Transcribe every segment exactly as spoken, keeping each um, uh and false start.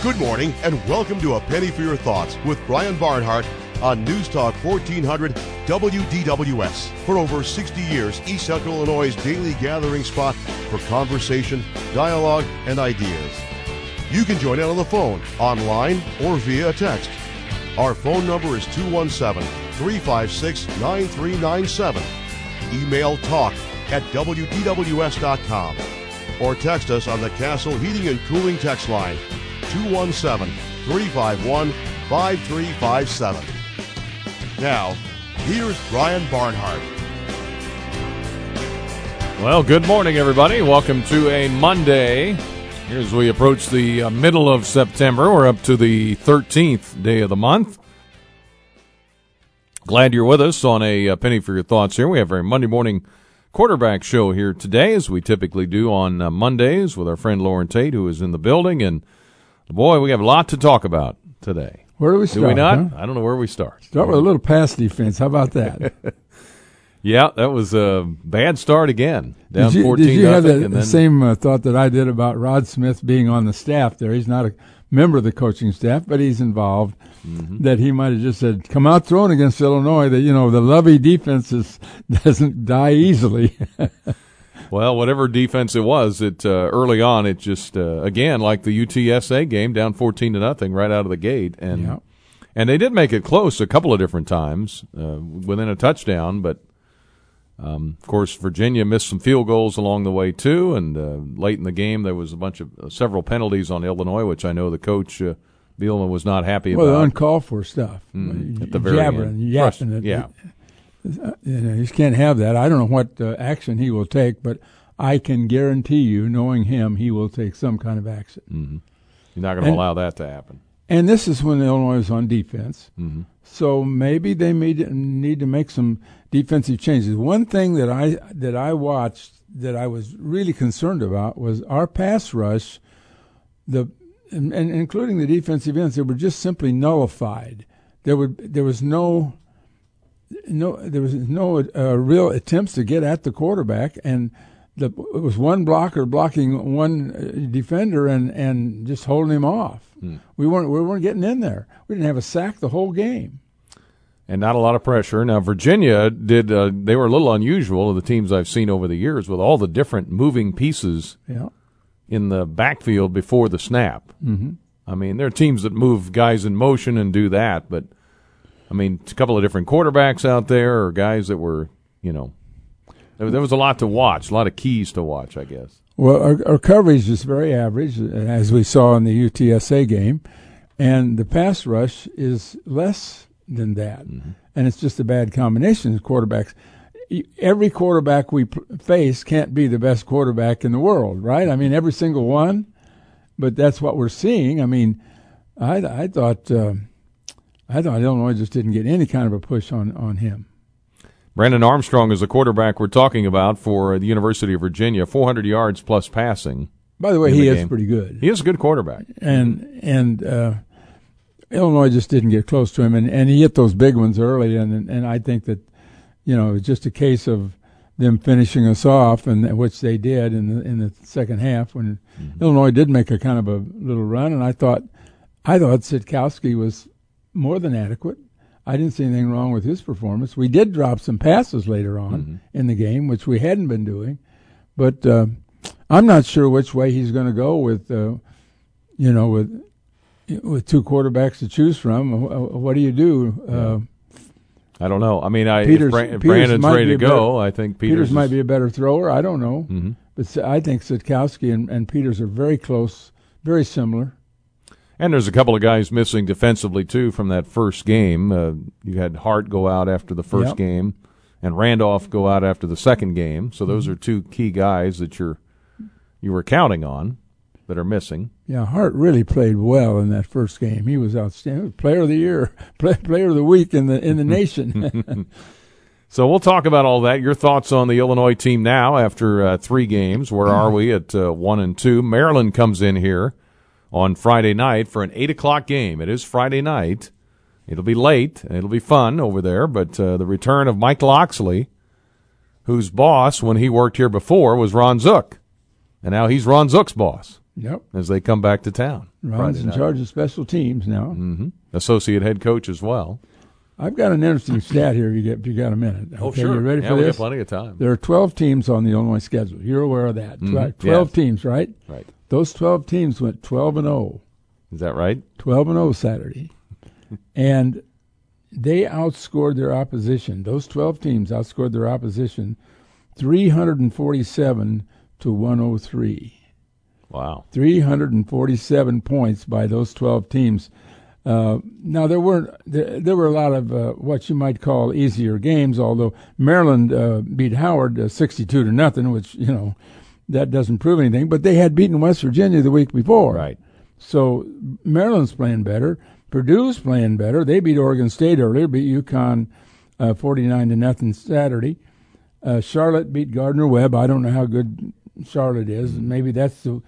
Good morning and welcome to A Penny for Your Thoughts with Brian Barnhart on News Talk fourteen hundred W D W S. For over sixty years, East Central Illinois' daily gathering spot for conversation, dialogue, and ideas. You can join in on the phone, online, or via text. Our phone number is two one seven, three five six, nine three nine seven. Email talk at W D W S dot com or text us on the Castle Heating and Cooling text line two one seven, three five one, five three five seven. Now, here's Brian Barnhart. Well, good morning, everybody. Welcome to a Monday. As we approach the uh, middle of September, we're up to the thirteenth day of the month. Glad you're with us on a uh, Penny for Your Thoughts here. We have our Monday morning quarterback show here today, as we typically do on uh, Mondays with our friend Lauren Tate, who is in the building. And, boy, we have a lot to talk about today. Where do we start? Do we not? Huh? I don't know where we start. Start with a little pass defense. How about that? Yeah, that was a bad start again. Down did you, fourteen did you have nothing, the, and the then, same uh, thought that I did about Rod Smith being on the staff there? He's not a member of the coaching staff, but he's involved. Mm-hmm. That he might have just said, come out throwing against Illinois. That, you know, the Lovey defense is, doesn't die easily. Well, whatever defense it was, it uh, early on, it just, uh, again, like the U T S A game, down fourteen to nothing right out of the gate. And yeah. and they did make it close a couple of different times uh, within a touchdown, but Um, of course, Virginia missed some field goals along the way, too, and uh, late in the game there was a bunch of uh, several penalties on Illinois, which I know the coach, uh, Bielema, was not happy well, about. Well, uncalled for stuff. Mm, at the very Jabbering, end. yapping. It, yeah. Uh, you know, you just can't have that. I don't know what uh, action he will take, but I can guarantee you, knowing him, he will take some kind of action. Mm-hmm. You're not going to allow that to happen. And this is when Illinois is on defense. Mm-hmm. So maybe they may need to make some defensive changes. One thing that I that I watched that I was really concerned about was our pass rush, the and, and including the defensive ends. They were just simply nullified. There would there was no no there was no uh, real attempts to get at the quarterback, and the, it was one blocker blocking one defender and, and just holding him off. Hmm. We weren't we weren't getting in there. We didn't have a sack the whole game. And not a lot of pressure. Now, Virginia did, uh, they were a little unusual of the teams I've seen over the years with all the different moving pieces yeah. in the backfield before the snap. Mm-hmm. I mean, there are teams that move guys in motion and do that, but, I mean, a couple of different quarterbacks out there or guys that were, you know, there, there was a lot to watch, a lot of keys to watch, I guess. Well, our, our coverage is very average, as we saw in the U T S A game, and the pass rush is less than that, mm-hmm. and it's just a bad combination of quarterbacks. Every quarterback we face can't be the best quarterback in the world, right? I mean, every single one, but that's what we're seeing. I mean, I, I thought uh, I thought Illinois just didn't get any kind of a push on, on him. Brandon Armstrong is the quarterback we're talking about for the University of Virginia, four hundred yards plus passing. By the way, he the is game. pretty good. He is a good quarterback. And and uh, Illinois just didn't get close to him, and, and he hit those big ones early, and and I think that, you know, it's just a case of them finishing us off, and which they did in the in the second half when mm-hmm. Illinois did make a kind of a little run, and I thought I thought Sitkowski was more than adequate. I didn't see anything wrong with his performance. We did drop some passes later on mm-hmm. in the game, which we hadn't been doing, but uh, I'm not sure which way he's going to go with, uh, you know, with. With two quarterbacks to choose from, what do you do? Yeah. Uh, I don't know. I mean, I, Peters, if, Bra- if Peters Brandon's ready to go, better, I think Peters, Peters is, might be a better thrower. I don't know. Mm-hmm. But I think Sitkowski and, and Peters are very close, very similar. And there's a couple of guys missing defensively, too, from that first game. Uh, you had Hart go out after the first yep. game and Randolph go out after the second game. So those mm-hmm. are two key guys that you're you were counting on that are missing. Yeah, Hart really played well in that first game. He was outstanding. Player of the year, play, player of the week in the in the nation. So we'll talk about all that. Your thoughts on the Illinois team now after uh, three games. Where are we at uh, one and two? Maryland comes in here on Friday night for an eight o'clock game. It is Friday night. It'll be late, and it'll be fun over there, but uh, the return of Mike Loxley, whose boss when he worked here before was Ron Zook, and now he's Ron Zook's boss. Yep. as they come back to town. Ron's in charge of special teams now. Mm-hmm. Associate head coach as well. I've got an interesting stat here. If you get, if you got a minute? Oh, okay, sure. You ready yeah, for we this? got plenty of time. There are twelve teams on the Illinois schedule. You're aware of that? Mm-hmm. Twelve yes. teams, right? Right. Those twelve teams went twelve and zero. Is that right? Twelve and zero Saturday, and they outscored their opposition. Those twelve teams outscored their opposition three hundred and forty-seven to one hundred three. Wow. three hundred forty-seven points by those twelve teams. Uh, now there weren't there, there were a lot of uh, what you might call easier games. Although Maryland uh, beat Howard uh, sixty-two to nothing, which you know that doesn't prove anything. But they had beaten West Virginia the week before, right? So Maryland's playing better. Purdue's playing better. They beat Oregon State earlier, beat UConn uh, forty-nine to nothing Saturday. Uh, Charlotte beat Gardner Webb. I don't know how good Charlotte is. Maybe that's the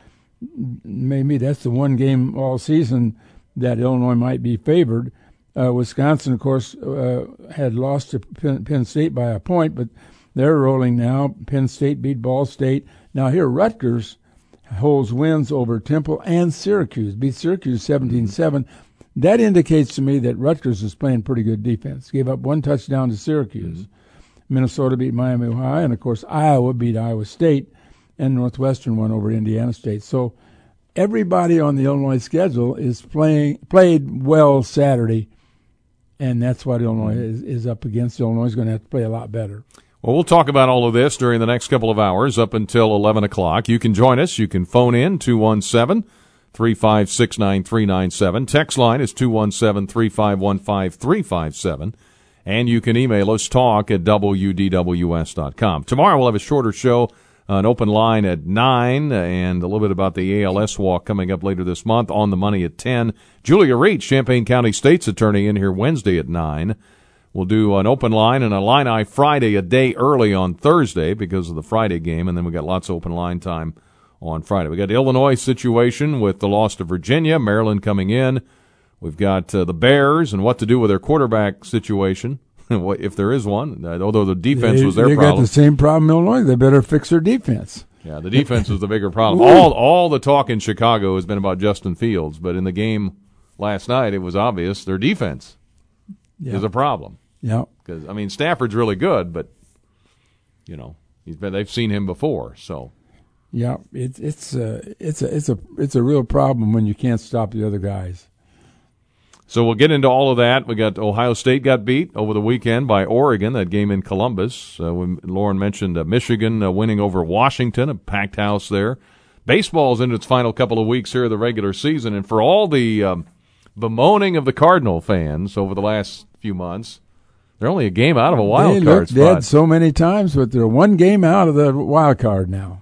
maybe that's the one game all season that Illinois might be favored. Uh, Wisconsin, of course, uh, had lost to Penn, Penn State by a point, but they're rolling now. Penn State beat Ball State. Now here, Rutgers holds wins over Temple and Syracuse. Beat Syracuse seventeen seven. That indicates to me that Rutgers is playing pretty good defense. Gave up one touchdown to Syracuse. Mm-hmm. Minnesota beat Miami, Ohio, and, of course, Iowa beat Iowa State, and Northwestern won over Indiana State. So everybody on the Illinois schedule is playing played well Saturday, and that's what Illinois is, is up against. Illinois is going to have to play a lot better. Well, we'll talk about all of this during the next couple of hours up until eleven o'clock. You can join us. You can phone in two one seven, three five six, nine three nine seven. Text line is two one seven, three five one, five three five seven. And you can email us, talk at W D W S dot com. Tomorrow we'll have a shorter show, an open line at nine, and a little bit about the A L S walk coming up later this month. On the Money at ten. Julia Reach, Champaign County State's attorney, in here Wednesday at nine. We'll do an open line and a Illini Friday a day early on Thursday because of the Friday game, and then we got lots of open line time on Friday. We got the Illinois situation with the loss to Virginia, Maryland coming in. We've got uh, the Bears and what to do with their quarterback situation, if there is one, uh, although the defense they, was their they problem. They got the same problem in Illinois. They better fix their defense. Yeah, the defense was the bigger problem. all all the talk in Chicago has been about Justin Fields, but in the game last night it was obvious their defense yeah. is a problem. Yeah. Because, I mean, Stafford's really good, but, you know, he's been, they've seen him before, so. Yeah, it's it's a it's a it's a it's a real problem when you can't stop the other guys. So we'll get into all of that. We got Ohio State got beat over the weekend by Oregon. That game in Columbus. Uh, when Lauren mentioned uh, Michigan uh, winning over Washington, a packed house there. Baseball's in its final couple of weeks here of the regular season, and for all the um, bemoaning of the Cardinal fans over the last few months, they're only a game out of a wild they card looked spot. dead so many times, but they're one game out of the wild card now.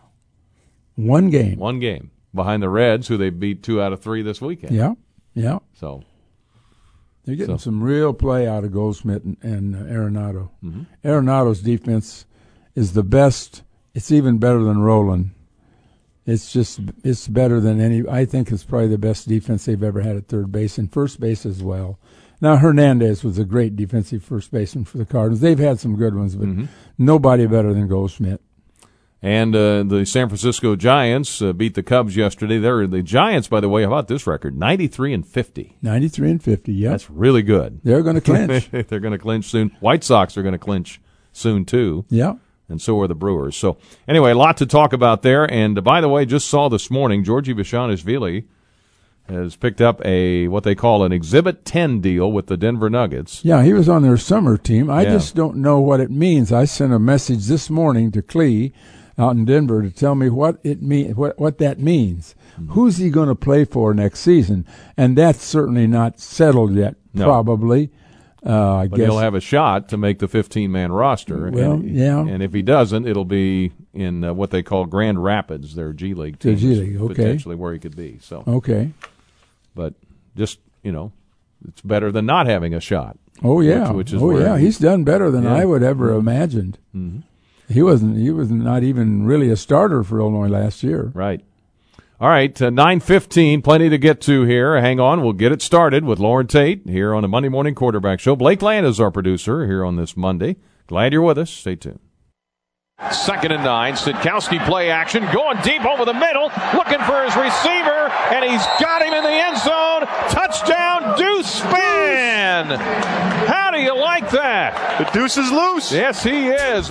One game. One game behind the Reds, who they beat two out of three this weekend. Yeah, yeah. So they're getting so. some real play out of Goldschmidt and, and uh, Arenado. Mm-hmm. Arenado's defense is the best. It's even better than Roland. It's just it's better than any. I think it's probably the best defense they've ever had at third base and first base as well. Now, Hernandez was a great defensive first baseman for the Cardinals. They've had some good ones, but mm-hmm. nobody better than Goldschmidt. And uh, the San Francisco Giants uh, beat the Cubs yesterday. They're the Giants, by the way. How about this record? ninety-three and fifty. ninety-three and fifty. Yeah, that's really good. They're going to clinch. They're going to clinch soon. White Sox are going to clinch soon too. Yeah. And so are the Brewers. So anyway, a lot to talk about there. And uh, by the way, just saw this morning, Georgie Vashonishvili has picked up a what they call an Exhibit ten deal with the Denver Nuggets. Yeah, he was on their summer team. I yeah. just don't know what it means. I sent a message this morning to Clee out in Denver to tell me what it mean, what what that means. Mm-hmm. Who's he going to play for next season? And that's certainly not settled yet. No. Probably, uh, I but guess he'll have a shot to make the fifteen-man roster. Well, and, yeah. And if he doesn't, it'll be in uh, what they call Grand Rapids, their G League team, G League, okay. potentially where he could be. So okay, but just you know, it's better than not having a shot. Oh yeah, which, which is oh where yeah, he, he's done better than yeah. I would ever mm-hmm. imagined. Mm-hmm. He wasn't. He was not even really a starter for Illinois last year. Right. All right, uh, nine fifteen, plenty to get to here. Hang on, we'll get it started with Lauren Tate here on the Monday Morning Quarterback Show. Blake Land is our producer here on this Monday. Glad you're with us. Stay tuned. Second and nine. Sitkowski play action. Going deep over the middle. Looking for his receiver. And he's got him in the end zone. Touchdown, Deuce Spann. How do you like that? The Deuce is loose. Yes, he is.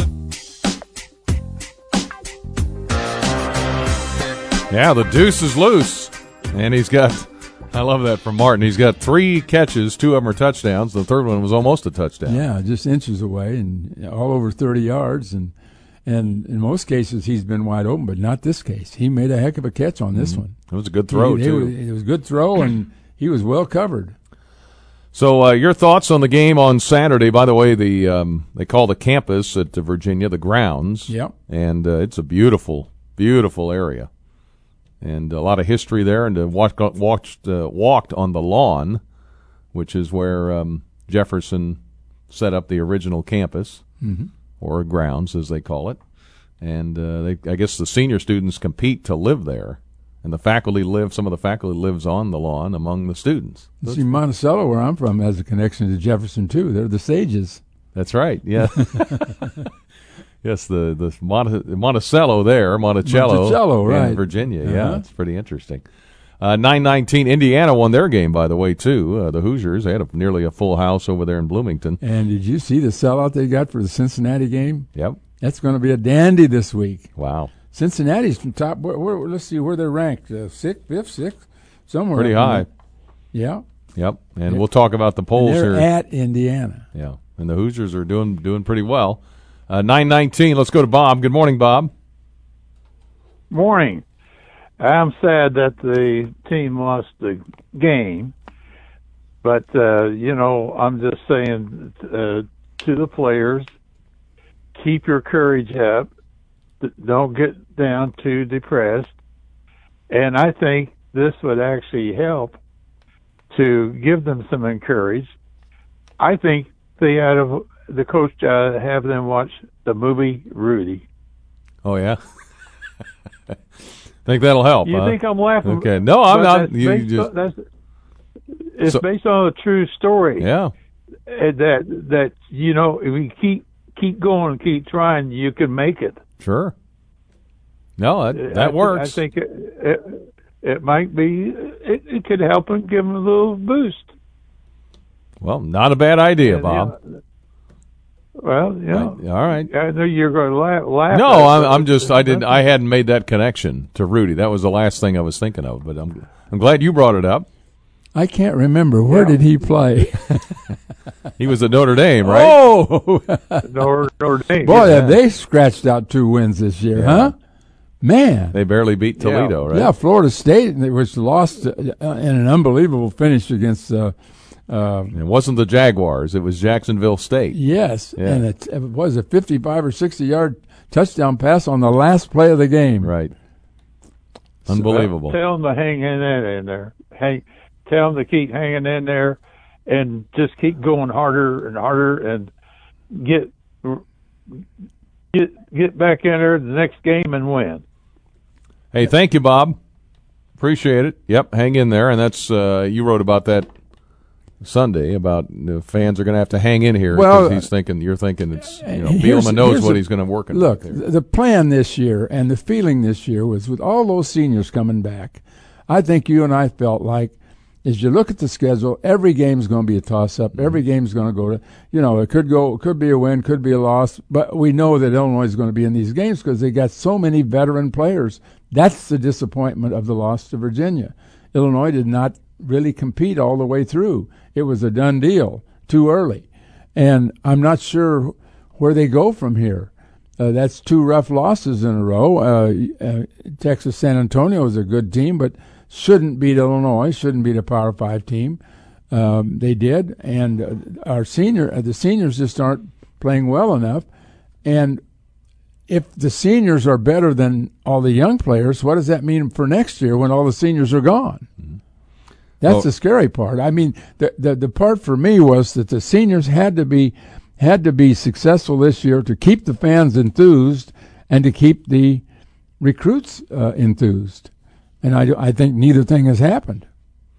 Yeah, the Deuce is loose. And he's got, I love that from Martin. He's got three catches. Two of them are touchdowns. The third one was almost a touchdown. Yeah, just inches away and all over thirty yards. And And in most cases, he's been wide open, but not this case. He made a heck of a catch on this mm-hmm. one. It was a good throw, he, too. It was a good throw, and he was well covered. So uh, your thoughts on the game on Saturday? By the way, the um, they call the campus at Virginia the grounds. Yep. And uh, it's a beautiful, beautiful area. And a lot of history there. And uh, watched, watched, uh, walked on the lawn, which is where um, Jefferson set up the original campus. Mm-hmm. Or grounds, as they call it. And uh, they, I guess the senior students compete to live there. And the faculty live, some of the faculty lives on the lawn among the students. You see, Monticello, where I'm from, has a connection to Jefferson, too. They're the Sages. That's right, yeah. Yes, the, the Mont- Monticello there, Monticello, Monticello right. in Virginia. Uh-huh. Yeah, it's pretty interesting. Uh, nine nineteen, Indiana won their game, by the way, too. Uh, the Hoosiers, they had a, nearly a full house over there in Bloomington. And did you see the sellout they got for the Cincinnati game? Yep. That's going to be a dandy this week. Wow. Cincinnati's from top. Where, where, let's see where they're ranked. Uh, sixth, fifth, sixth, somewhere. Pretty high. Yeah. Yep. And yeah. We'll talk about the polls and they're here. At Indiana. Yeah. And the Hoosiers are doing doing pretty well. Uh, nine nineteen. Let's go to Bob. Good morning, Bob. Morning. I'm sad that the team lost the game, but, uh, you know, I'm just saying uh, to the players, keep your courage up. Don't get down too depressed. And I think this would actually help to give them some encouragement. I think they had a, the coach uh, have them watch the movie Rudy. Oh, yeah? Think that'll help? You huh? think I'm laughing? Okay, no, I'm not. That's You, based just on, that's, it's so, based on a true story. Yeah. That that you know, if you keep keep going, keep trying, you can make it. Sure. No, that that I, works. I think it, it it might be. It, it could help them, give them a little boost. Well, not a bad idea, and, Bob. You know, Well, yeah. All right. I know you're going to laugh. laugh no, I'm, I'm just. I didn't. I hadn't made that connection to Rudy. That was the last thing I was thinking of. But I'm. I'm glad you brought it up. I can't remember where yeah. did he play. He was at Notre Dame, right? Oh, Notre, Notre Dame. Boy, yeah. have they scratched out two wins this year, yeah. huh? Man, they barely beat Toledo, yeah. right? Yeah, Florida State, which lost in an unbelievable finish against. Uh, Uh, it wasn't the Jaguars; it was Jacksonville State. Yes, yeah. and it, it was a fifty-five or sixty-yard touchdown pass on the last play of the game. Right, unbelievable. So, tell them to hang in there, in there. Hang, tell them to keep hanging in there, and just keep going harder and harder, and get get get back in there the next game and win. Hey, thank you, Bob. Appreciate it. Yep, hang in there, and that's uh, you wrote about that Sunday about the fans are going to have to hang in here. Well, he's thinking you're thinking it's you know Bielema knows what a, he's going to work on. Look, there. The plan this year and the feeling this year was with all those seniors coming back. I think you and I felt like as you look at the schedule, every game is going to be a toss up. Mm-hmm. Every game is going to go to you know it could go could be a win, could be a loss, but we know that Illinois is going to be in these games because they got so many veteran players. That's the disappointment of the loss to Virginia. Illinois did not really compete all the way through. It was a done deal too early. And I'm not sure where they go from here. Uh, that's two rough losses in a row. Uh, uh, Texas San Antonio is a good team, but shouldn't beat Illinois, shouldn't beat a Power Five team. Um, they did. And uh, our senior, uh, the seniors just aren't playing well enough. And if the seniors are better than all the young players, what does that mean for next year when all the seniors are gone? Mm-hmm. That's oh. the scary part. I mean, the, the the part for me was that the seniors had to be had to be successful this year to keep the fans enthused and to keep the recruits uh, enthused. And I, I think neither thing has happened.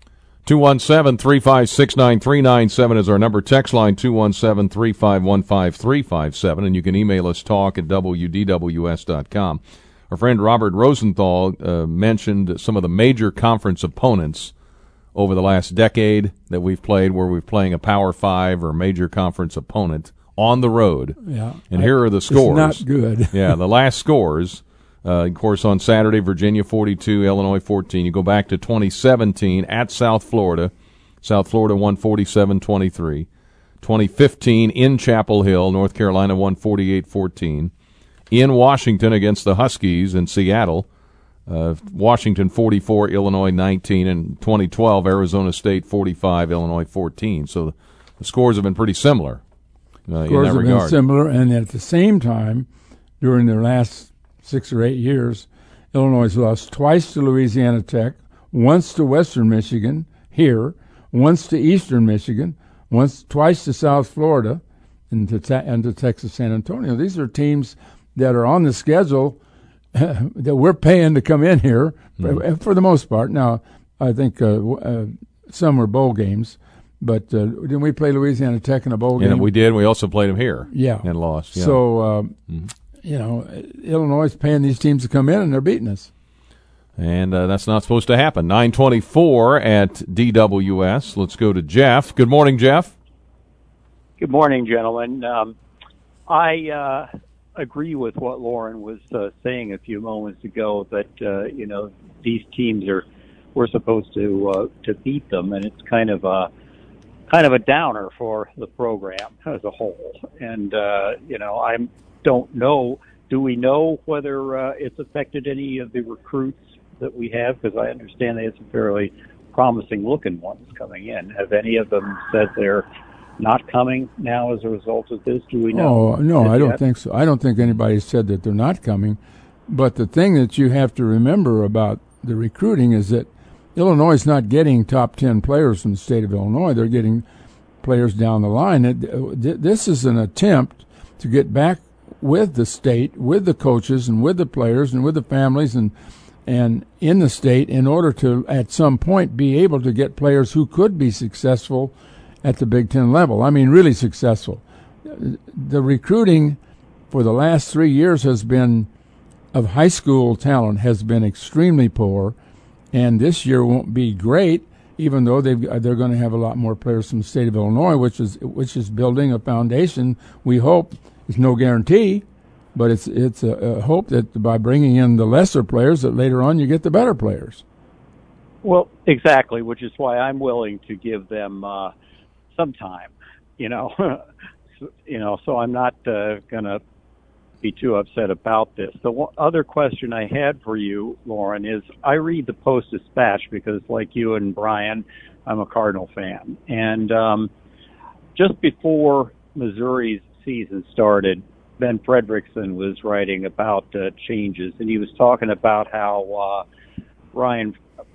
two one seven, three five six, nine three nine seven is our number. Text line two one seven, three five one, five three five seven, and you can email us talk at W D W S dot com. Our friend Robert Rosenthal uh, mentioned some of the major conference opponents over the last decade that we've played, where we're playing a Power Five or major conference opponent on the road. Yeah, and I, here are the scores. It's not good. Yeah, the last scores. Uh, of course, on Saturday, Virginia forty-two, Illinois fourteen. You go back to twenty seventeen at South Florida. South Florida won forty-seven twenty-three. twenty fifteen in Chapel Hill, North Carolina won forty-eight fourteen. In Washington against the Huskies in Seattle, uh, Washington forty-four, Illinois nineteen. And twenty twelve, Arizona State forty-five, Illinois fourteen. So the scores have been pretty similar uh, in Scores that have regard. been similar, and at the same time, during their last six or eight years, Illinois has lost twice to Louisiana Tech, once to Western Michigan here, once to Eastern Michigan, once twice to South Florida, and to, te- and to Texas San Antonio. These are teams that are on the schedule uh, that we're paying to come in here mm-hmm. for, for the most part. Now, I think uh, uh, some were bowl games, but uh, didn't we play Louisiana Tech in a bowl yeah, game? We did. We also played them here. Yeah, and lost. Yeah. So. Uh, mm-hmm. You know, Illinois is paying these teams to come in, and they're beating us. And uh, that's not supposed to happen. nine twenty-four at D W S. Let's go to Jeff. Good morning, Jeff. Good morning, gentlemen. Um, I uh, agree with what Lauren was uh, saying a few moments ago, that, uh, you know, these teams are, we're supposed to uh, to beat them, and it's kind of a, kind of a downer for the program as a whole. And, uh, you know, I'm, don't know. Do we know whether uh, it's affected any of the recruits that we have? Because I understand they have some fairly promising-looking ones coming in. Have any of them said they're not coming now as a result of this? Do we know? Oh, no, I don't yet? think so. I don't think anybody said that they're not coming. But the thing that you have to remember about the recruiting is that Illinois is not getting top ten players from the state of Illinois. They're getting players down the line. It, this is an attempt to get back with the state, with the coaches, and with the players, and with the families, and and in the state, in order to, at some point, be able to get players who could be successful at the Big Ten level. I mean, really successful. The recruiting for the last three years has been, of high school talent, has been extremely poor, and this year won't be great, even though they've, they're going to have a lot more players from the state of Illinois, which is which is building a foundation, we hope. It's no guarantee, but it's it's a, a hope that by bringing in the lesser players, that later on you get the better players. Well, exactly, which is why I'm willing to give them uh, some time. You know, so, you know, so I'm not uh, going to be too upset about this. The one other question I had for you, Lauren, is I read the Post-Dispatch because, like you and Brian, I'm a Cardinal fan, and um, just before Missouri's season started, Ben Fredrickson was writing about uh, changes, and he was talking about how uh, Ryan,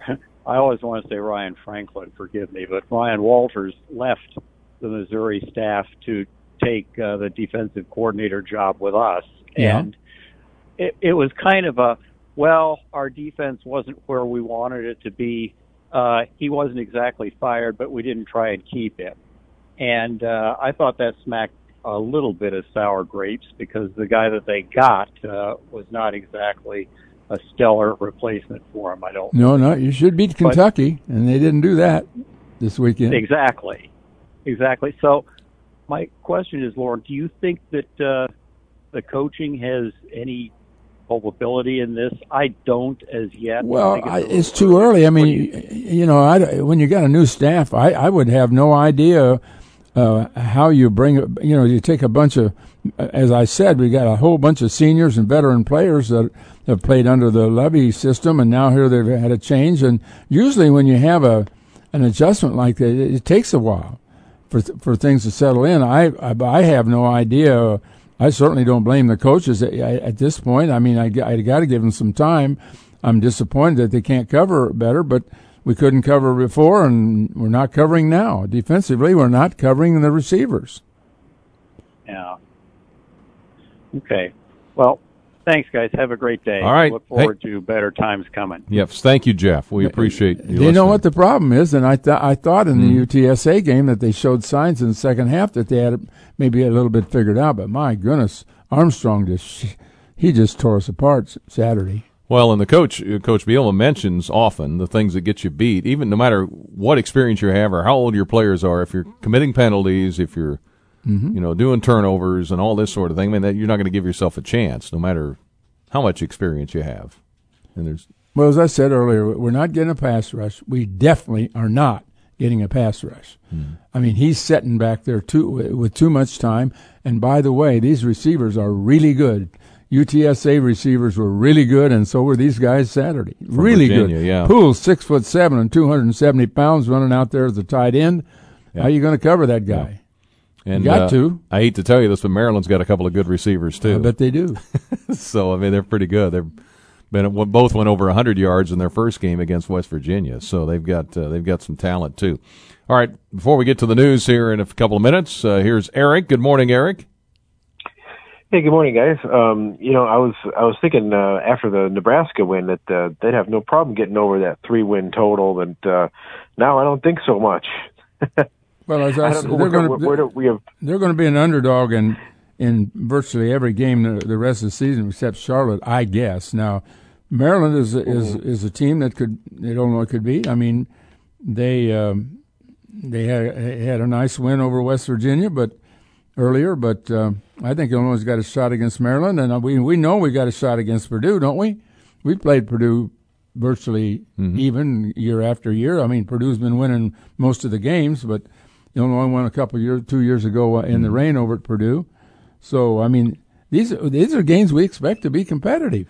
I always want to say Ryan Franklin, forgive me, but Ryan Walters left the Missouri staff to take uh, the defensive coordinator job with us. Yeah. And it, it was kind of a, well, our defense wasn't where we wanted it to be. Uh, he wasn't exactly fired, but we didn't try and keep him. And uh, I thought that smacked a little bit of sour grapes, because the guy that they got uh, was not exactly a stellar replacement for him, I don't No, no, you should beat Kentucky, but, and they didn't do that this weekend. Exactly. Exactly. So my question is, Lauren, do you think that uh, the coaching has any culpability in this? I don't as yet. Well, it's, I, it's too early. I mean, you, you know, I, when you got a new staff, I, I would have no idea Uh, how you bring, you know, you take a bunch of, as I said, we got a whole bunch of seniors and veteran players that have played under the Levy system, and now here they've had a change. And usually when you have a an adjustment like that, it, it takes a while for for things to settle in. I I, I have no idea. I certainly don't blame the coaches at, at this point. I mean, I, I got to give them some time. I'm disappointed that they can't cover better, but we couldn't cover before, and we're not covering now. Defensively, we're not covering the receivers. Yeah. Okay. Well, Thanks, guys. Have a great day. All right. Look forward hey. to better times coming. Yes, thank you, Jeff. We appreciate you Do you listening. know what the problem is? And I, th- I thought in the Mm. U T S A game that they showed signs in the second half that they had it maybe a little bit figured out. But my goodness, Armstrong just he just tore us apart Saturday. Well, and the coach, Coach Bielema, mentions often the things that get you beat, even no matter what experience you have or how old your players are. If you're committing penalties, if you're mm-hmm. you know doing turnovers and all this sort of thing, I mean, that you're not going to give yourself a chance, no matter how much experience you have. And there's well, as I said earlier, we're not getting a pass rush. We definitely are not getting a pass rush. Mm. I mean, he's sitting back there too with too much time. And by the way, these receivers are really good. U T S A receivers were really good, and so were these guys Saturday. From really Virginia, good. Yeah. Poole's six foot seven and two hundred and seventy pounds, running out there as a tight end. Yeah. How are you going to cover that guy? Yeah. And you got uh, to. I hate to tell you this, but Maryland's got a couple of good receivers too. I bet they do. So I mean, they're pretty good. They've been both went over a hundred yards in their first game against West Virginia. So they've got uh, they've got some talent too. All right, before we get to the news here in a couple of minutes, uh, here's Eric. Good morning, Eric. Hey, good morning, guys. Um, you know, I was I was thinking uh, after the Nebraska win that uh, they'd have no problem getting over that three-win total, and uh, now I don't think so much. Well, as I, I said, know, they're where, going where do we have, they're going to be an underdog in in virtually every game the, the rest of the season except Charlotte, I guess. Now, Maryland is mm-hmm. is is a team that could that Illinois could beat. I mean, they um, they had had a nice win over West Virginia, but. Earlier, but uh, I think Illinois got a shot against Maryland, and we we know we got a shot against Purdue, don't we? We played Purdue virtually mm-hmm. even year after year. I mean, Purdue's been winning most of the games, but Illinois won a couple years, two years ago in mm-hmm. the rain over at Purdue. So, I mean, these these are games we expect to be competitive.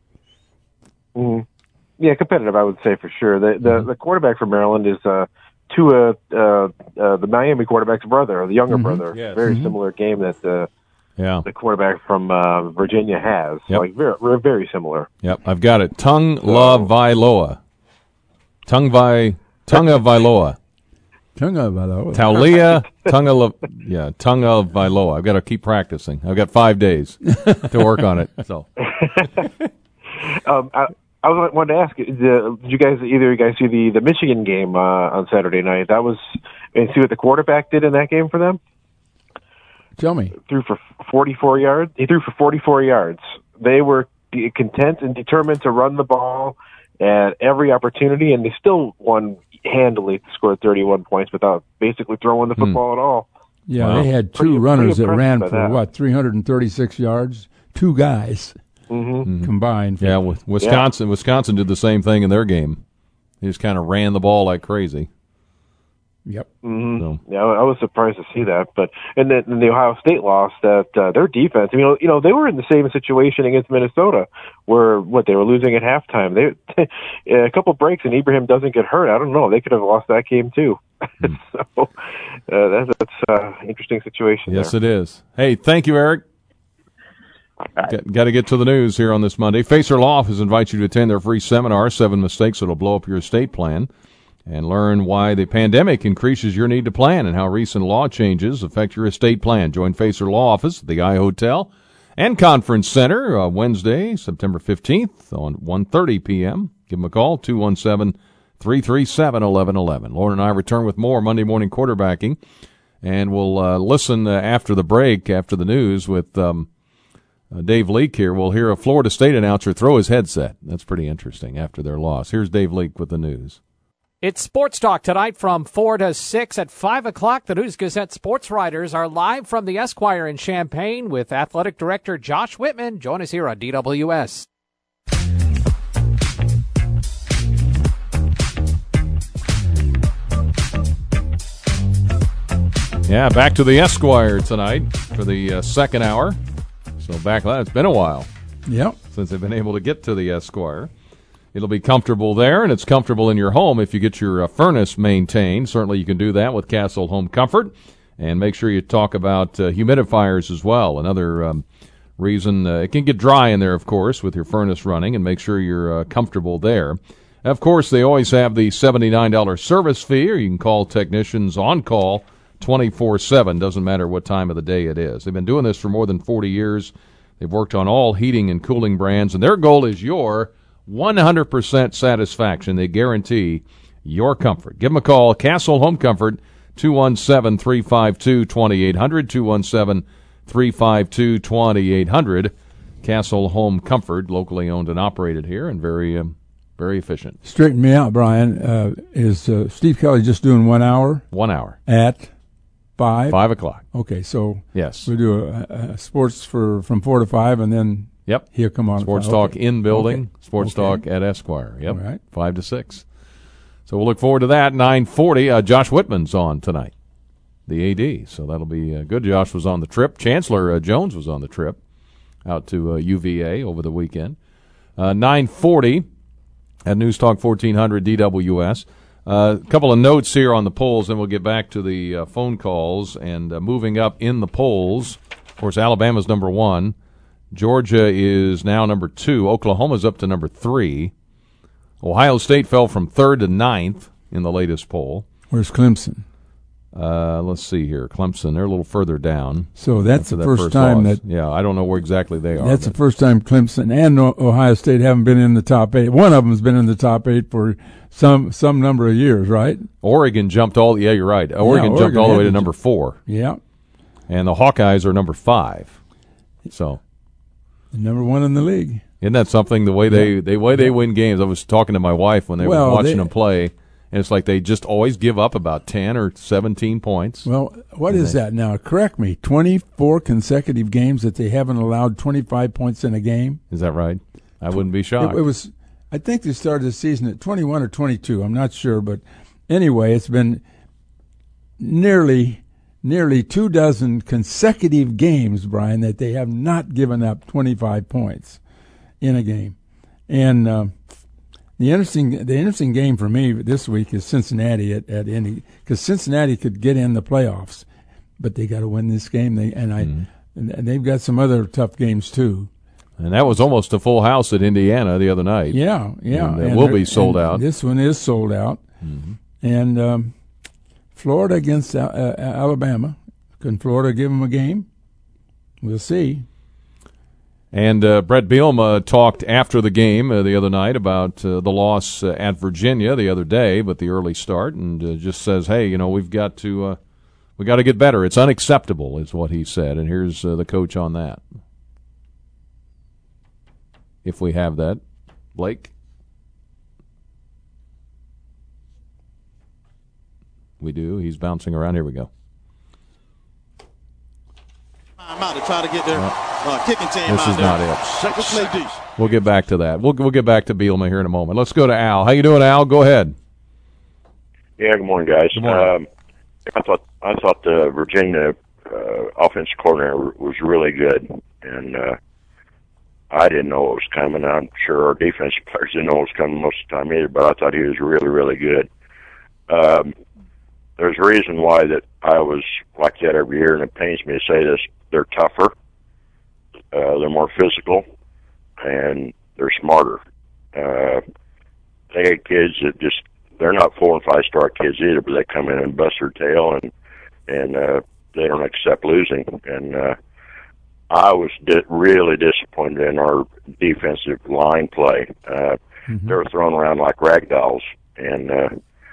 Mm-hmm. Yeah, competitive, I would say for sure. The the, mm-hmm. the quarterback for Maryland is. Uh, to uh, uh, uh, the Miami quarterback's brother, or the younger mm-hmm. brother. Yes. Very mm-hmm. similar game that the yeah. the quarterback from uh, Virginia has. Yep. Like very, we're very similar. Yep, I've got it. Tung La Vailoa. Tung Vai Tunga Vailoa. Tunga Vailoa. Taulia Tunga La yeah, Tunga Vailoa. I've got to keep practicing. I've got five days to work on it. So um I, I was wanted to ask, did you guys, either of you guys see the, the Michigan game uh, on Saturday night? That was, and see what the quarterback did in that game for them? Tell me. Threw for forty-four yards. He threw for forty-four yards. They were content and determined to run the ball at every opportunity, and they still won handily, scored thirty-one points without basically throwing the football hmm. at all. Yeah, wow. They had two pretty, runners pretty that ran for, that. what, three hundred thirty-six yards? Two guys. Mm-hmm. Combined. Yeah, with Wisconsin, yeah. Wisconsin did the same thing in their game. They just kind of ran the ball like crazy. Yep. Mm-hmm. So. Yeah, I was surprised to see that. But and then and the Ohio State loss, that uh, their defense. I mean, you know, they were in the same situation against Minnesota, where what they were losing at halftime. They a couple breaks and Ibrahim doesn't get hurt. I don't know. They could have lost that game too. Mm. so uh, that's that's an uh, interesting situation. Yes, there. it is. Hey, thank you, Eric. Right. Got, got to get to the news here on this Monday. Facer Law Office invites you to attend their free seminar, Seven Mistakes That'll Blow Up Your Estate Plan, and learn why the pandemic increases your need to plan and how recent law changes affect your estate plan. Join Facer Law Office at the I Hotel and Conference Center uh, Wednesday, September fifteenth on one thirty p.m. Give them a call, two one seven, three three seven, one one one one. Lauren and I return with more Monday morning quarterbacking, and we'll uh, listen uh, after the break, after the news with um, Uh, Dave Leake here. We'll hear a Florida State announcer throw his headset. That's pretty interesting after their loss. Here's Dave Leake with the news. It's Sports Talk tonight from four to six. At five o'clock, the News Gazette sports writers are live from the Esquire in Champaign with Athletic Director Josh Whitman. Join us here on D W S. Yeah, back to the Esquire tonight for the uh, second hour. So back, it's been a while yep. since they've been able to get to the Esquire. It'll be comfortable there, and it's comfortable in your home if you get your uh, furnace maintained. Certainly you can do that with Castle Home Comfort. And make sure you talk about uh, humidifiers as well. Another um, reason, uh, it can get dry in there, of course, with your furnace running, and make sure you're uh, comfortable there. Of course, they always have the seventy-nine dollars service fee, or you can call technicians on call twenty-four seven. Doesn't matter what time of the day it is. They've been doing this for more than forty years. They've worked on all heating and cooling brands, and their goal is your one hundred percent satisfaction. They guarantee your comfort. Give them a call, Castle Home Comfort, two one seven, three five two, two eight zero zero, two one seven, three five two, two eight zero zero. Castle Home Comfort, locally owned and operated here, and very, um, very efficient. Straighten me out, Brian. Uh, is uh, Steve Kelly just doing one hour? One hour. At five? Five o'clock. Okay, so yes, we do a, a sports for from four to five, and then yep, he'll come on. Sports okay. Talk in building, okay. Sports okay. Talk at Esquire. Yep, all right. five to six. So we'll look forward to that. nine forty, uh, Josh Whitman's on tonight, the A D. So that'll be uh, good. Josh was on the trip. Chancellor uh, Jones was on the trip out to uh, U V A over the weekend. Uh, nine forty at News Talk fourteen hundred D W S. A uh, couple of notes here on the polls, then we'll get back to the uh, phone calls. And uh, moving up in the polls, of course, Alabama's number one. Georgia is now number two. Oklahoma's up to number three. Ohio State fell from third to ninth in the latest poll. Where's Clemson? Uh, let's see here. Clemson, they're a little further down. So that's the that first, first time loss. that... Yeah, I don't know where exactly they are. That's but. the first time Clemson and Ohio State haven't been in the top eight. One of them's been in the top eight for some some number of years, right? Oregon jumped all... Yeah, you're right. Oregon, yeah, jumped Oregon all the way to to number four. Yeah. And the Hawkeyes are number five. So... Number one in the league. Isn't that something, the way they, yeah. the way they yeah. win games? I was talking to my wife when they well, were watching they, them play, and it's like they just always give up about ten or seventeen points. Well, what and is they, that now? Correct me. twenty-four consecutive games that they haven't allowed twenty-five points in a game? Is that right? I wouldn't be shocked. It, it was. I think they started the season at twenty-one or twenty-two. I'm not sure, but anyway, it's been nearly... nearly two dozen consecutive games, Brian, that they have not given up twenty-five points in a game. And uh, the interesting the interesting game for me this week is Cincinnati at, at Indy, because Cincinnati could get in the playoffs, but they got to win this game. They and I mm-hmm. and they've got some other tough games too. And that was almost a full house at Indiana the other night. Yeah, yeah. And it will be sold out. This one is sold out. Mm-hmm. And um, Florida against uh, Alabama. Can Florida give them a game? We'll see. And uh, Brett Bielema talked after the game uh, the other night about uh, the loss uh, at Virginia the other day, but the early start, and uh, just says, "Hey, you know, we've got to uh, we got to get better. It's unacceptable," is what he said. And here's uh, the coach on that. If we have that, Blake. We do. He's bouncing around. Here we go. I'm out to try to get their uh, kicking team this out is there. not it. Let's play decent. We'll get back to that. We'll we'll get back to Bielema here in a moment. Let's go to Al. How you doing, Al? Go ahead. Yeah. Good morning, guys. Good morning. Um, I thought I thought the Virginia uh, offense coordinator was really good, and uh, I didn't know it was coming. I'm sure our defensive players didn't know it was coming most of the time either. But I thought he was really, really good. Um, there's a reason why that I was like that every year, and it pains me to say this. They're tougher, uh, they're more physical, and they're smarter. Uh, they get kids that just, they're not four and five star kids either, but they come in and bust their tail, and and uh, they don't accept losing. And uh, I was di- really disappointed in our defensive line play. Uh, mm-hmm. They were thrown around like rag dolls, and uh,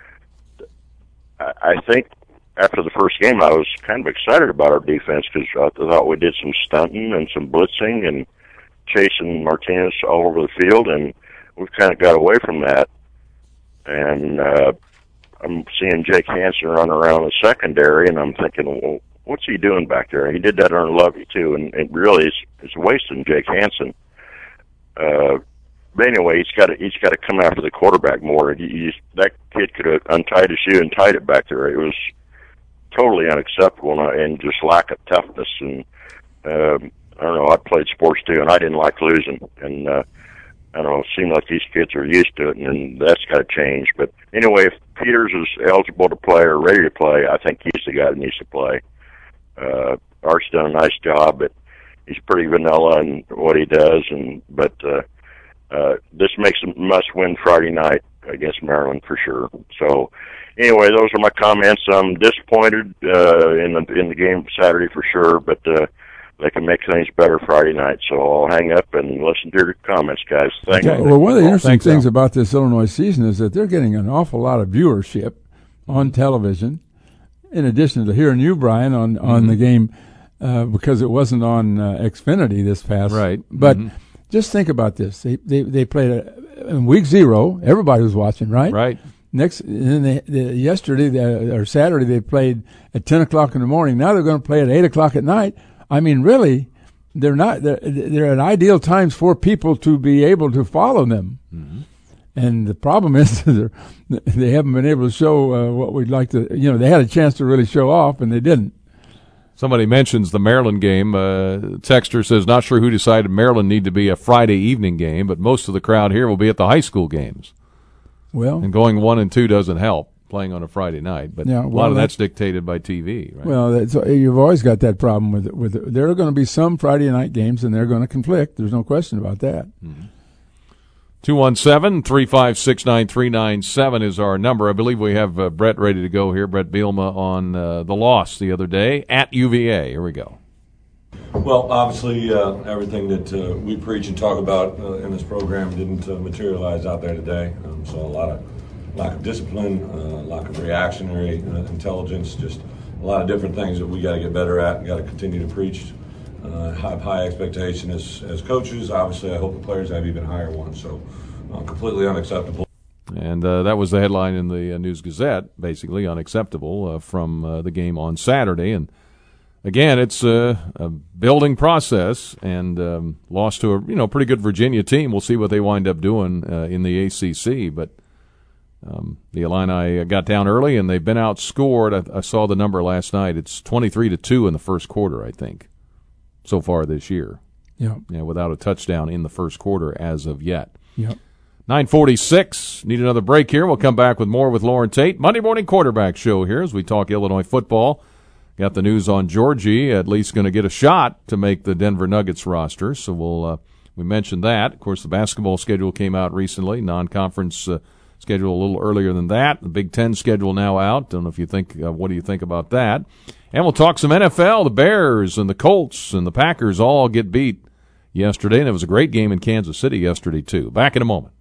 I, I think after the first game, I was kind of excited about our defense because I thought we did some stunting and some blitzing and chasing Martinez all over the field, and we've kind of got away from that. And uh, I'm seeing Jake Hansen run around the secondary, and I'm thinking, well, what's he doing back there? He did that on Lovey, too, and it really is, is wasting Jake Hansen. Uh, but anyway, he's got to he's got to come after the quarterback more. He, he's, that kid could have untied his shoe and tied it back there. It was totally unacceptable, and, and just lack of toughness. And um, I don't know. I played sports too, and I didn't like losing. And uh, I don't know. It seemed like these kids are used to it, and, and that's got to change. But anyway, if Peters is eligible to play or ready to play, I think he's the guy that needs to play. Uh, Art's done a nice job, but he's pretty vanilla in what he does. And but uh, uh, this makes a must-win Friday night against Maryland for sure. So. Anyway, those are my comments. I'm disappointed uh, in the in the game Saturday for sure, but uh, they can make things better Friday night. So I'll hang up and listen to your comments, guys. Thank okay. you. Well, one of the interesting Thanks, things Al. about this Illinois season is that they're getting an awful lot of viewership on television, in addition to hearing you, Brian, on, on mm-hmm. the game uh, because it wasn't on uh, Xfinity this past. Right. But mm-hmm. just think about this. They they, they played a, in week zero. Everybody was watching, right? Right. Next, and then they, the, yesterday the, or Saturday they played at ten o'clock in the morning. Now they're going to play at eight o'clock at night. I mean, really, they're not. They're, they're at ideal times for people to be able to follow them. Mm-hmm. And the problem is they haven't been able to show uh, what we'd like to. You know, they had a chance to really show off, and they didn't. Somebody mentions the Maryland game. Uh, Texter says, not sure who decided Maryland need to be a Friday evening game, but most of the crowd here will be at the high school games. Well, and going one and two doesn't help playing on a Friday night, but yeah, a well, lot of that's dictated by T V. Right? Well, that's, you've always got that problem with with. There are going to be some Friday night games, and they're going to conflict. There's no question about that. Mm-hmm. two one seven, three five six, nine three nine seven is our number. I believe we have uh, Brett ready to go here. Brett Bielema on uh, the loss the other day at U V A. Here we go. Well, obviously, uh, everything that uh, we preach and talk about uh, in this program didn't uh, materialize out there today. Um, so a lot of lack of discipline, uh, lack of reactionary uh, intelligence, just a lot of different things that we got to get better at and got to continue to preach. Uh, have high expectation as, as coaches. Obviously, I hope the players have even higher ones. So uh, completely unacceptable. And uh, that was the headline in the uh, News-Gazette, basically unacceptable uh, from uh, the game on Saturday. And again, it's uh, a building process, and um, lost to a you know pretty good Virginia team. We'll see what they wind up doing uh, in the A C C. But um, the Illini got down early, and they've been outscored. I, I saw the number last night. It's twenty-three to two in the first quarter, I think, so far this year. Yeah. Yeah, without a touchdown in the first quarter as of yet. Yep. nine forty-six. Need another break here. We'll come back with more with Lauren Tate. Monday Morning Quarterback Show here as we talk Illinois football. Got the news on Georgie, at least going to get a shot to make the Denver Nuggets roster. So we'll uh, we mentioned that. Of course, the basketball schedule came out recently. Non-conference uh, schedule a little earlier than that. The Big Ten schedule now out. Don't know if you think. Uh, what do you think about that? And we'll talk some N F L. The Bears and the Colts and the Packers all get beat yesterday, and it was a great game in Kansas City yesterday too. Back in a moment.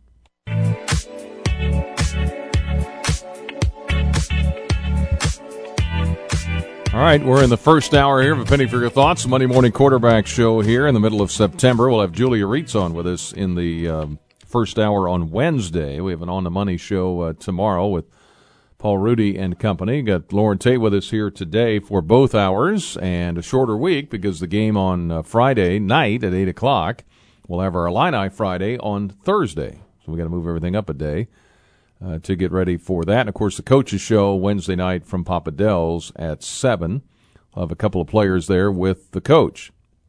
All right, we're in the first hour here of A Penny for Your Thoughts, Monday Morning Quarterback Show here in the middle of September. We'll have Julia Reitz on with us in the um, first hour on Wednesday. We have an On the Money show uh, tomorrow with Paul Rudy and company. Got Lauren Tate with us here today for both hours, and a shorter week because the game on uh, Friday night at eight o'clock. We'll have our Illini Friday on Thursday, so we got to move everything up a day. Uh, to get ready for that. And, of course, the coaches show Wednesday night from Papa Del's at seven. We'll have a couple of players there with the coach.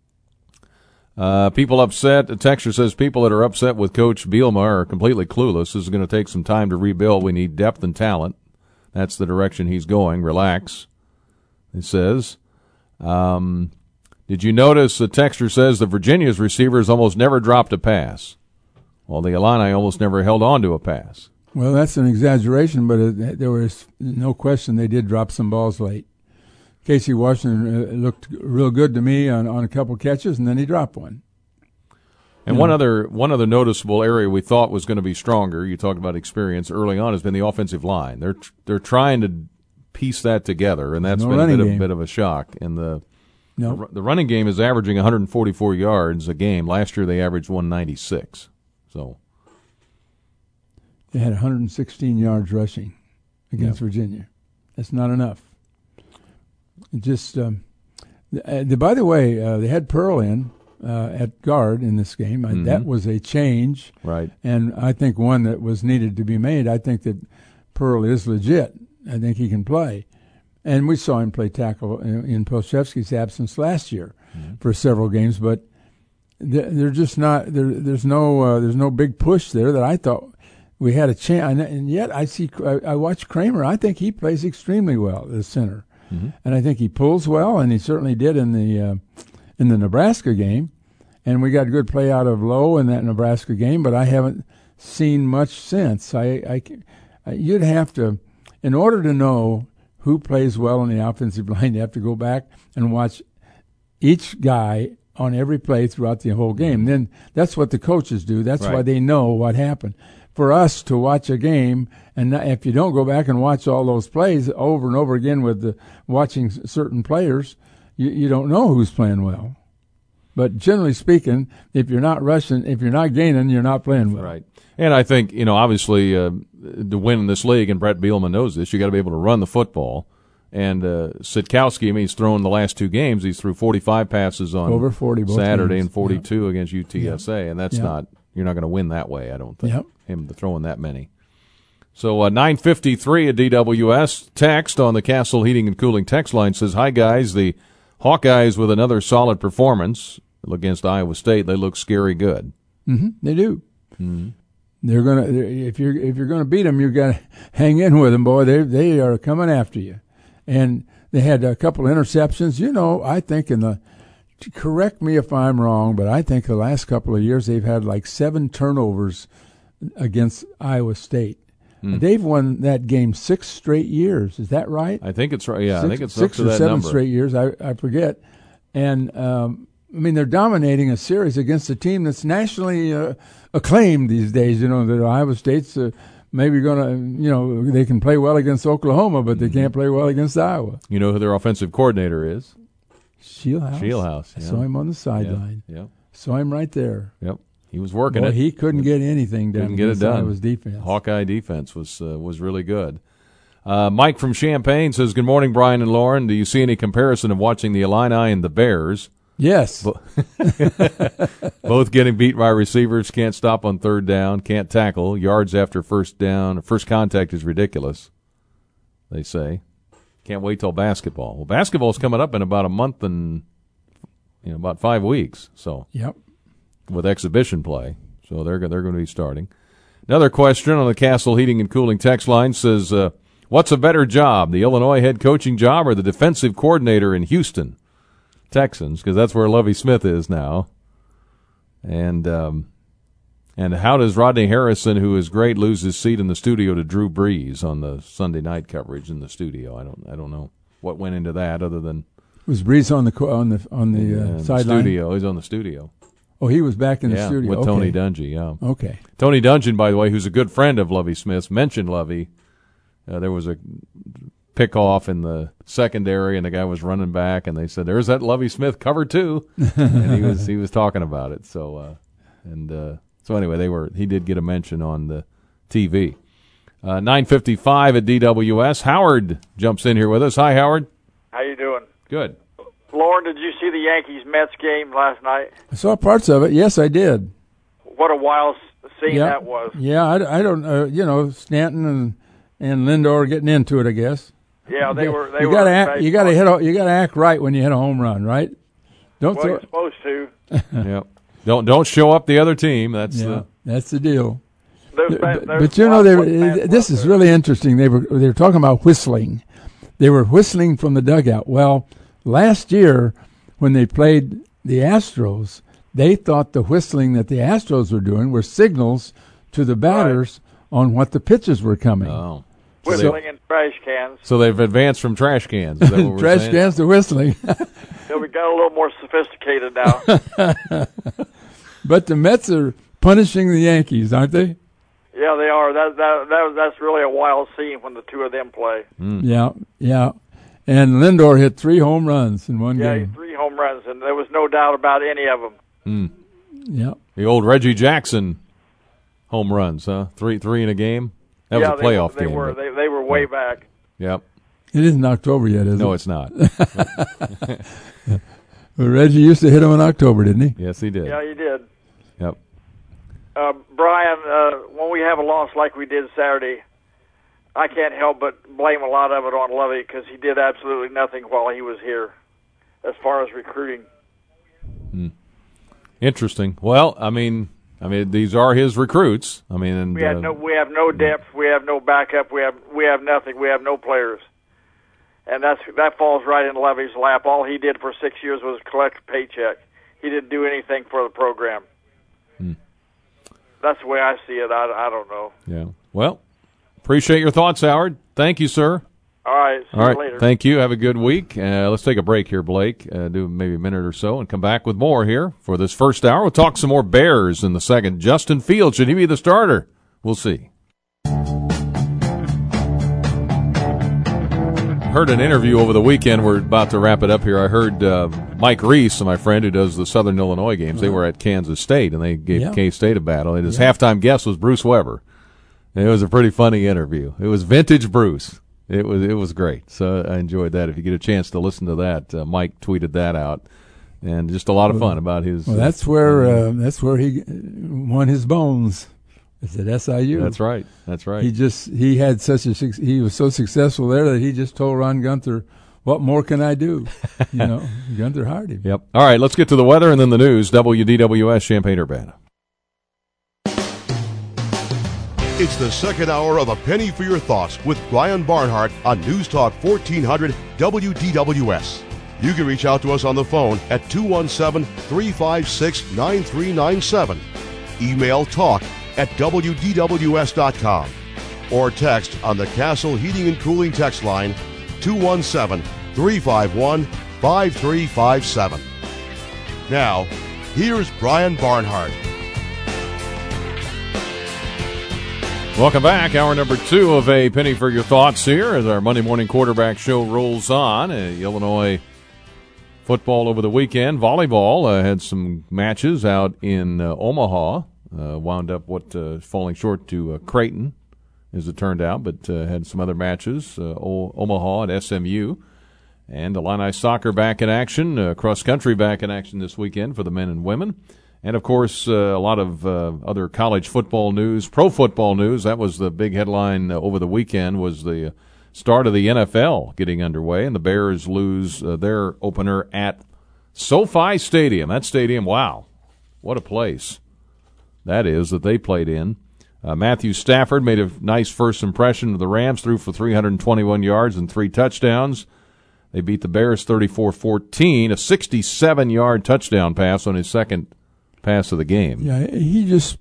Uh, people upset. A texter says people that are upset with Coach Bielema are completely clueless. This is going to take some time to rebuild. We need depth and talent. That's the direction he's going. Relax, it says. Um, did you notice the texter says the Virginia's receivers almost never dropped a pass? Well, the Illini almost never held on to a pass. Well, that's an exaggeration, but it, there was no question they did drop some balls late. Casey Washington uh, looked real good to me on, on a couple catches, and then he dropped one. And you one know. other one other noticeable area we thought was going to be stronger, you talked about experience early on, has been the offensive line. They're they're trying to piece that together, and that's no been a bit of, game. bit of a shock. And the, no. the the running game is averaging one hundred forty-four yards a game. Last year they averaged one ninety-six. So. They had one hundred sixteen yards rushing against yeah. Virginia. That's not enough. It just, um, the, the, by the way, uh, they had Pearl in uh, at guard in this game. Mm-hmm. That was a change, right? And I think one that was needed to be made. I think that Pearl is legit. I think he can play, and we saw him play tackle in, in Polshevsky's absence last year mm-hmm. for several games. But they're, they're just not. There, there's no. Uh, there's no big push there that I thought. We had a chance, and yet I see. I watch Kramer. I think he plays extremely well as center, mm-hmm. and I think he pulls well, and he certainly did in the uh, in the Nebraska game. And we got good play out of Lowe in that Nebraska game, but I haven't seen much since. I, I you'd have to, in order to know who plays well on the offensive line, you have to go back and watch each guy on every play throughout the whole game. Then that's what the coaches do. That's right. Why they know what happened. For us to watch a game, and if you don't go back and watch all those plays over and over again with the, watching certain players, you, you don't know who's playing well. But generally speaking, if you're not rushing, if you're not gaining, you're not playing well. Right. And I think, you know, obviously uh, to win in this league, and Brett Bielema knows this, you got to be able to run the football. And uh, Sitkowski, I mean, he's thrown the last two games. He's threw forty-five passes on over forty both Saturday games. And forty-two yeah. against U T S A, yeah. and that's yeah. not you're not going to win that way. I don't think yep. him throwing that many. So uh, nine fifty-three at D W S. Text on the Castle Heating and Cooling text line says, "Hi guys, the Hawkeyes with another solid performance against Iowa State. They look scary good." Mm-hmm. They do. Mm-hmm. They're gonna if you're if you're gonna beat them, you got to hang in with them, boy. They they are coming after you. And they had a couple interceptions. You know, I think in the correct me if I'm wrong, but I think the last couple of years they've had like seven turnovers against Iowa State. Mm. They've won that game six straight years. Is that right? I think it's right. Yeah, six, I think it's six up to or that seven number. straight years. I I forget. And um, I mean, they're dominating a series against a team that's nationally uh, acclaimed these days. You know, that Iowa State's uh, maybe going to, you know, they can play well against Oklahoma, but they can't play well against Iowa. You know who their offensive coordinator is? Shieldhouse. Shieldhouse. I Yeah. saw him on the sideline. Yep. Yep. Saw him right there. Yep. He was working Boy, it. He couldn't get anything done. Couldn't get it done. Iowa's defense. Hawkeye defense was uh, was really good. Uh, Mike from Champaign says, "Good morning, Brian and Lauren. Do you see any comparison of watching the Illini and the Bears?" Yes. Both getting beat by receivers, can't stop on third down, can't tackle, yards after first down. First contact is ridiculous, they say. Can't wait till basketball. Well, basketball's coming up in about a month and, you know, about five weeks. So, yep. With exhibition play. So they're, they're going to be starting. Another question on the Castle Heating and Cooling text line says, uh, what's a better job, the Illinois head coaching job or the defensive coordinator in Houston Texans, because that's where Lovie Smith is now. And um, and how does Rodney Harrison, who is great, lose his seat in the studio to Drew Brees on the Sunday night coverage in the studio? I don't I don't know what went into that other than was Brees on the on the on the uh, sideline? Studio. He's on the studio. Oh, he was back in the yeah, studio with okay. Tony Dungy. Yeah. Okay. Tony Dungy, by the way, who's a good friend of Lovie Smith's, mentioned Lovie. Uh, there was a pick off in the secondary, and the guy was running back, and they said, "There's that Lovie Smith cover too," and he was he was talking about it. So, uh, and uh, so anyway, they were he did get a mention on the T V. Uh, nine fifty-five at D W S. Howard jumps in here with us. Hi, Howard. How you doing? Good. Lauren, did you see the Yankees-Mets game last night? I saw parts of it. Yes, I did. What a wild scene yeah. that was. Yeah, I, I don't. Uh, you know, Stanton and and Lindor getting into it, I guess. Yeah, they were. They you were. Gotta act, you got to hit. A, you got to act right when you hit a home run, right? Don't well, throw. You're supposed to. Yep. Don't don't show up the other team. That's yeah, the. That's the deal. There's, but, there's but you know, they were, this is really interesting. They were they were talking about whistling. They were whistling from the dugout. Well, last year when they played the Astros, they thought the whistling that the Astros were doing were signals to the batters right. on what the pitches were coming. Oh. Whistling so, in trash cans. So they've advanced from trash cans. Is that what we're trash saying? cans to whistling. Yeah, we got a little more sophisticated now. But the Mets are punishing the Yankees, aren't they? Yeah, they are. That that, that that's really a wild scene when the two of them play. Mm. Yeah, yeah. And Lindor hit three home runs in one yeah, game. Yeah, three home runs, and there was no doubt about any of them. Mm. Yeah. The old Reggie Jackson home runs, huh? Three three in a game. That yeah, was a playoff they, they game. Were, but, they, they were way yeah. back. Yep. It isn't October yet, is no, it? No, it's not. Well, Reggie used to hit him in October, didn't he? Yes, he did. Yeah, he did. Yep. Uh, Brian, uh, when we have a loss like we did Saturday, I can't help but blame a lot of it on Lovie because he did absolutely nothing while he was here as far as recruiting. Hmm. Interesting. Well, I mean, I mean, these are his recruits. I mean, and, we had uh, no, we have no depth, we have no backup, we have we have nothing, we have no players, and that's that falls right in Lovie's lap. All he did for six years was collect a paycheck. He didn't do anything for the program. Hmm. That's the way I see it. I, I don't know. Yeah. Well, appreciate your thoughts, Howard. Thank you, sir. All right. See All right. you later. Thank you. Have a good week. Uh, let's take a break here, Blake. Uh, do maybe a minute or so and come back with more here for this first hour. We'll talk some more Bears in the second. Justin Fields, should he be the starter? We'll see. Heard an interview over the weekend. We're about to wrap it up here. I heard uh, Mike Reese, my friend who does the Southern Illinois games, they were at Kansas State, and they gave Yeah. K-State a battle. And his Yeah. halftime guest was Bruce Weber. It was a pretty funny interview. It was vintage Bruce. It was it was great. So I enjoyed that. If you get a chance to listen to that, uh, Mike tweeted that out, and just a lot of fun about his. Well, that's where uh, that's where he won his bones. It's at S I U. That's right. That's right. He just he had such a suc- he was so successful there that he just told Ron Gunther, "What more can I do?" You know, Gunther hired him. Yep. All right. Let's get to the weather and then the news. W D W S Champaign-Urbana. It's the second hour of A Penny for Your Thoughts with Brian Barnhart on News Talk fourteen hundred W D W S. You can reach out to us on the phone at two one seven, three five six, nine three nine seven. Email talk at W D W S dot com. Or text on the Castle Heating and Cooling text line two one seven, three five one, five three five seven. Now, here's Brian Barnhart. Welcome back. Hour number two of A Penny for Your Thoughts here as our Monday morning quarterback show rolls on. Uh, Illinois football over the weekend. Volleyball uh, had some matches out in uh, Omaha. Uh, wound up what uh, falling short to uh, Creighton, as it turned out, but uh, had some other matches. Uh, o- Omaha and S M U. And Illini soccer back in action. Uh, cross country back in action this weekend for the men and women. And, of course, uh, a lot of uh, other college football news, pro football news. That was the big headline uh, over the weekend, was the start of the N F L getting underway, and the Bears lose uh, their opener at SoFi Stadium. That stadium, wow, what a place that is that they played in. Uh, Matthew Stafford made a nice first impression of the Rams, threw for three hundred twenty-one yards and three touchdowns. They beat the Bears thirty-four fourteen, a sixty-seven-yard touchdown pass on his second pass of the game. Yeah, he just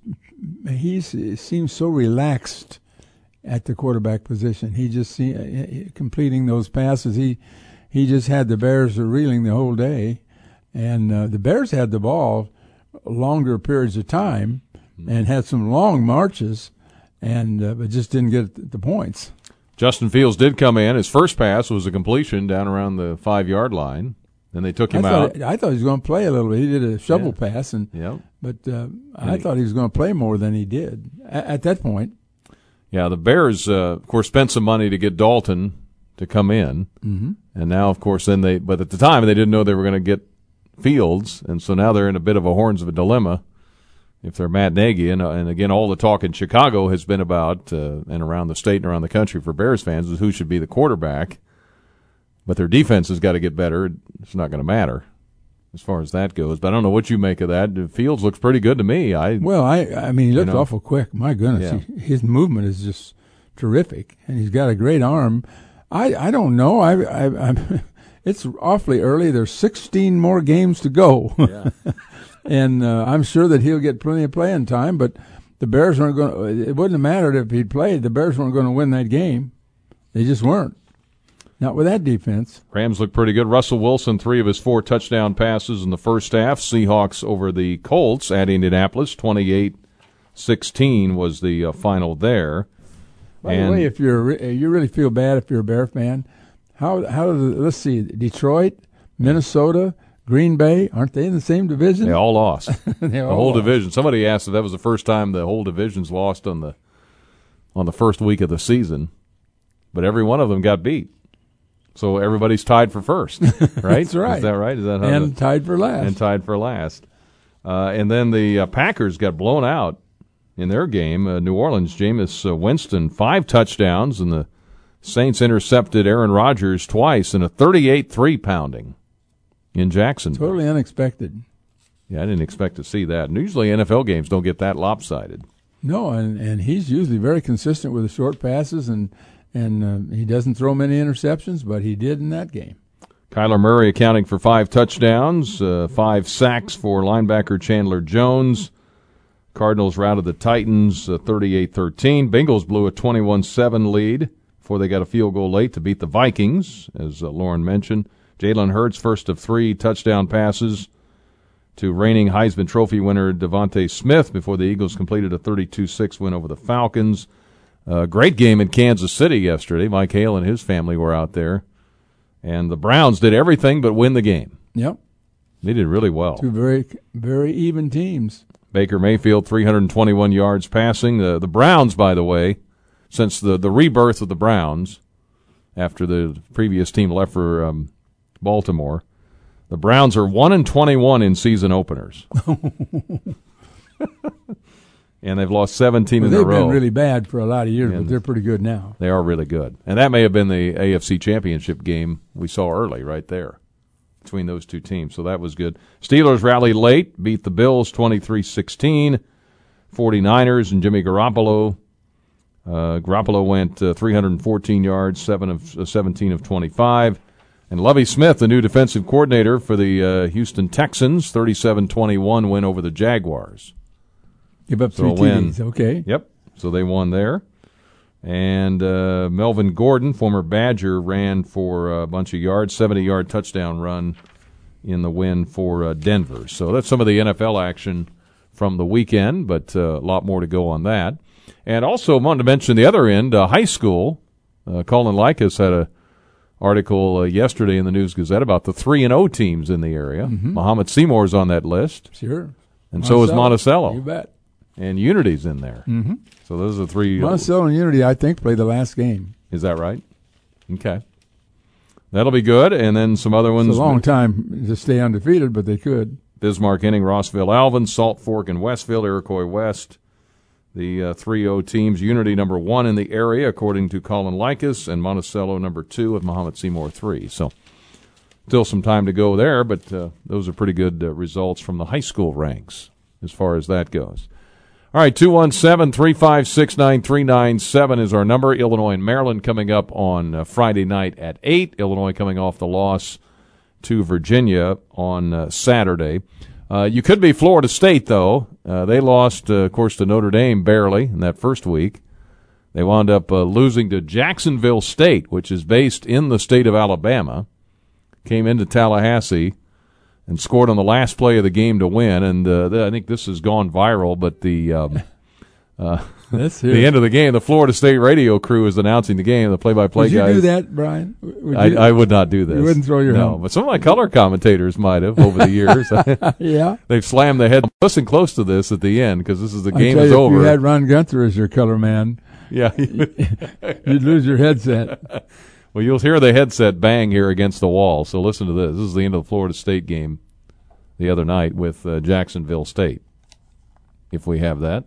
he seems so relaxed at the quarterback position. He just see, completing those passes. He he just had the Bears reeling the whole day, and uh, the Bears had the ball longer periods of time and had some long marches, and uh, but just didn't get the points. Justin Fields did come in. His first pass was a completion down around the five-yard line. Then they took him I out. thought, I thought he was going to play a little bit. He did a shovel yeah. pass, and yep. but uh, I thought he was going to play more than he did at, at that point. Yeah, the Bears, uh, of course, spent some money to get Dalton to come in, mm-hmm. and now, of course, then they. But at the time, they didn't know they were going to get Fields, and so now they're in a bit of a horns of a dilemma. If they're Matt Nagy, and, and again, all the talk in Chicago has been about, uh, and around the state and around the country for Bears fans, is who should be the quarterback. But their defense has got to get better. It's not going to matter as far as that goes. But I don't know what you make of that. Fields looks pretty good to me. I well, I I mean, he looks you know, awful quick. My goodness, yeah. he, his movement is just terrific, and he's got a great arm. I, I don't know. I I I'm, it's awfully early. There's sixteen more games to go, yeah. and uh, I'm sure that he'll get plenty of playing time. But the Bears weren't going to. It wouldn't have mattered if he'd played. The Bears weren't going to win that game. They just weren't. Not with that defense. Rams look pretty good. Russell Wilson, three of his four touchdown passes in the first half. Seahawks over the Colts at Indianapolis, twenty-eight sixteen was the uh, final there. By and the way, if you're you really feel bad if you're a Bear fan, how how do the, let's see, Detroit, Minnesota, Green Bay, aren't they in the same division? They all lost. they the all whole lost. division. Somebody asked if that was the first time the whole division's lost on the on the first week of the season, but every one of them got beat. So everybody's tied for first, right? That's right. Is that right? Is that how and the, tied for last. And tied for last. Uh, and then the uh, Packers got blown out in their game. Uh, New Orleans, Jameis uh, Winston, five touchdowns, and the Saints intercepted Aaron Rodgers twice in a thirty-eight three pounding in Jacksonville. Totally unexpected. Yeah, I didn't expect to see that. And usually N F L games don't get that lopsided. No, and, and he's usually very consistent with the short passes, and and uh, he doesn't throw many interceptions, but he did in that game. Kyler Murray accounting for five touchdowns, uh, five sacks for linebacker Chandler Jones. Cardinals routed the Titans uh, thirty-eight thirteen. Bengals blew a twenty-one seven lead before they got a field goal late to beat the Vikings, as uh, Lauren mentioned. Jalen Hurts, first of three touchdown passes to reigning Heisman Trophy winner Devontae Smith before the Eagles completed a thirty-two six win over the Falcons. Uh, great game in Kansas City yesterday. Mike Hale and his family were out there. And the Browns did everything but win the game. Yep. They did really well. Two very, very even teams. Baker Mayfield, three hundred twenty-one yards passing. The the Browns, by the way, since the, the rebirth of the Browns after the previous team left for um, Baltimore, the Browns are one and twenty-one in season openers. And they've lost seventeen well, in a row. They've been really bad for a lot of years, and but they're pretty good now. They are really good. And that may have been the A F C Championship game we saw early right there between those two teams. So that was good. Steelers rallied late, beat the Bills twenty-three sixteen. 49ers and Jimmy Garoppolo. Uh, Garoppolo went uh, three hundred fourteen yards, seven of uh, seventeen of twenty-five. And Lovie Smith, the new defensive coordinator for the uh, Houston Texans, thirty-seven twenty-one win over the Jaguars. Give up So three a T Ds, win. okay. Yep, so they won there. And uh, Melvin Gordon, former Badger, ran for a bunch of yards, seventy-yard touchdown run in the win for uh, Denver. So that's some of the N F L action from the weekend, but uh, a lot more to go on that. And also, I wanted to mention the other end, uh, high school. Uh, Colin Likas had a article uh, yesterday in the News Gazette about the three and oh teams in the area. Mm-hmm. Muhammad Seymour's on that list. Sure. And Monticello. so is Monticello. You bet. And Unity's in there. Mm-hmm. So those are three. Monticello and Unity, I think, play the last game. Is that right? Okay. That'll be good. And then some other ones. It's a long time to stay undefeated, but they could. Bismarck, Henning, Rossville, Alvin, Salt Fork, and Westville, Iroquois West. The uh, three oh teams. Unity number one in the area, according to Colin Likas, and Monticello number two with Muhammad Seymour three. So still some time to go there, but uh, those are pretty good uh, results from the high school ranks as far as that goes. All right, two one seven, three five six, nine three nine seven is our number. Illinois and Maryland coming up on uh, Friday night at eight. Illinois coming off the loss to Virginia on uh, Saturday. Uh, you could be Florida State, though. Uh, they lost, uh, of course, to Notre Dame barely in that first week. They wound up uh, losing to Jacksonville State, which is based in the state of Alabama. Came into Tallahassee and scored on the last play of the game to win. And uh, I think this has gone viral, but the um, uh, the end of the game, the Florida State radio crew is announcing the game. The play-by-play Would you guys. do that, Brian? Would I, you? I would not do this. You wouldn't throw your no, helmet. but some of my color commentators might have over the years. Yeah. They've slammed the head. Listen close to this at the end because this is the I game tell is you, over. If you had Ron Gunther as your color man, yeah, you'd lose your headset. Well, you'll hear the headset bang here against the wall. So listen to this. This is the end of the Florida State game the other night with uh, Jacksonville State. If we have that.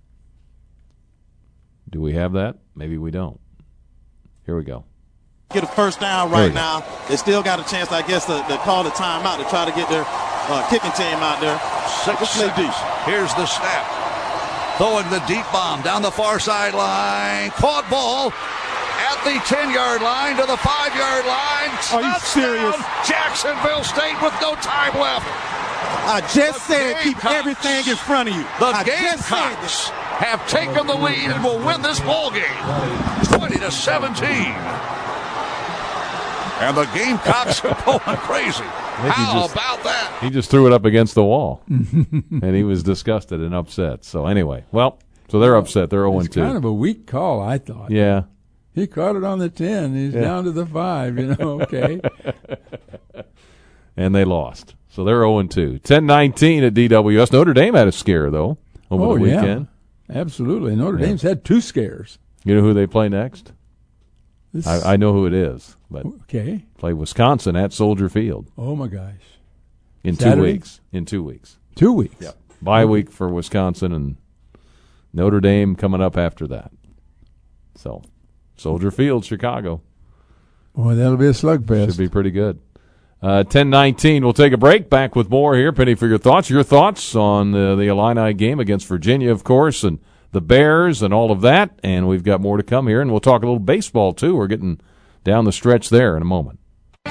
Do we have that? Maybe we don't. Here we go. Get a first down right now. They still got a chance, I guess, to, to call the timeout to try to get their uh, kicking team out there. Six seconds. Here's the snap. Throwing the deep bomb down the far sideline. Caught ball at the ten-yard line to the five-yard line. Are you serious? Jacksonville State with no time left. I just The said keep Gamecocks. everything in front of you. The I just said Gamecocks have taken the lead and will win this ball game, twenty to seventeen. And the Gamecocks are going crazy. How just, about that? He just threw it up against the wall, and he was disgusted and upset. So anyway, well, so they're upset. They're oh and two. It's kind of a weak call, I thought. Yeah. He caught it on the ten. He's Yeah. down to the five, you know, okay. And they lost. So they're oh and two. ten nineteen at D W S. Notre Dame had a scare, though, over oh, the weekend. Yeah. Absolutely. Notre Yeah. Dame's had two scares. You know who they play next? This, I, I know who it is, but okay. play Wisconsin at Soldier Field Oh, my gosh. in Saturday? two weeks. In two weeks. Two weeks. Yep. Bye week for Wisconsin and Notre Dame coming up after that. So, Soldier Field, Chicago. Boy, that'll be a slugfest. Should be pretty good. Uh, ten nineteen, we'll take a break. Back with more here. Penny for your thoughts. Your thoughts on uh, the Illini game against Virginia, of course, and the Bears and all of that. And we've got more to come here. And we'll talk a little baseball, too. We're getting down the stretch there in a moment. All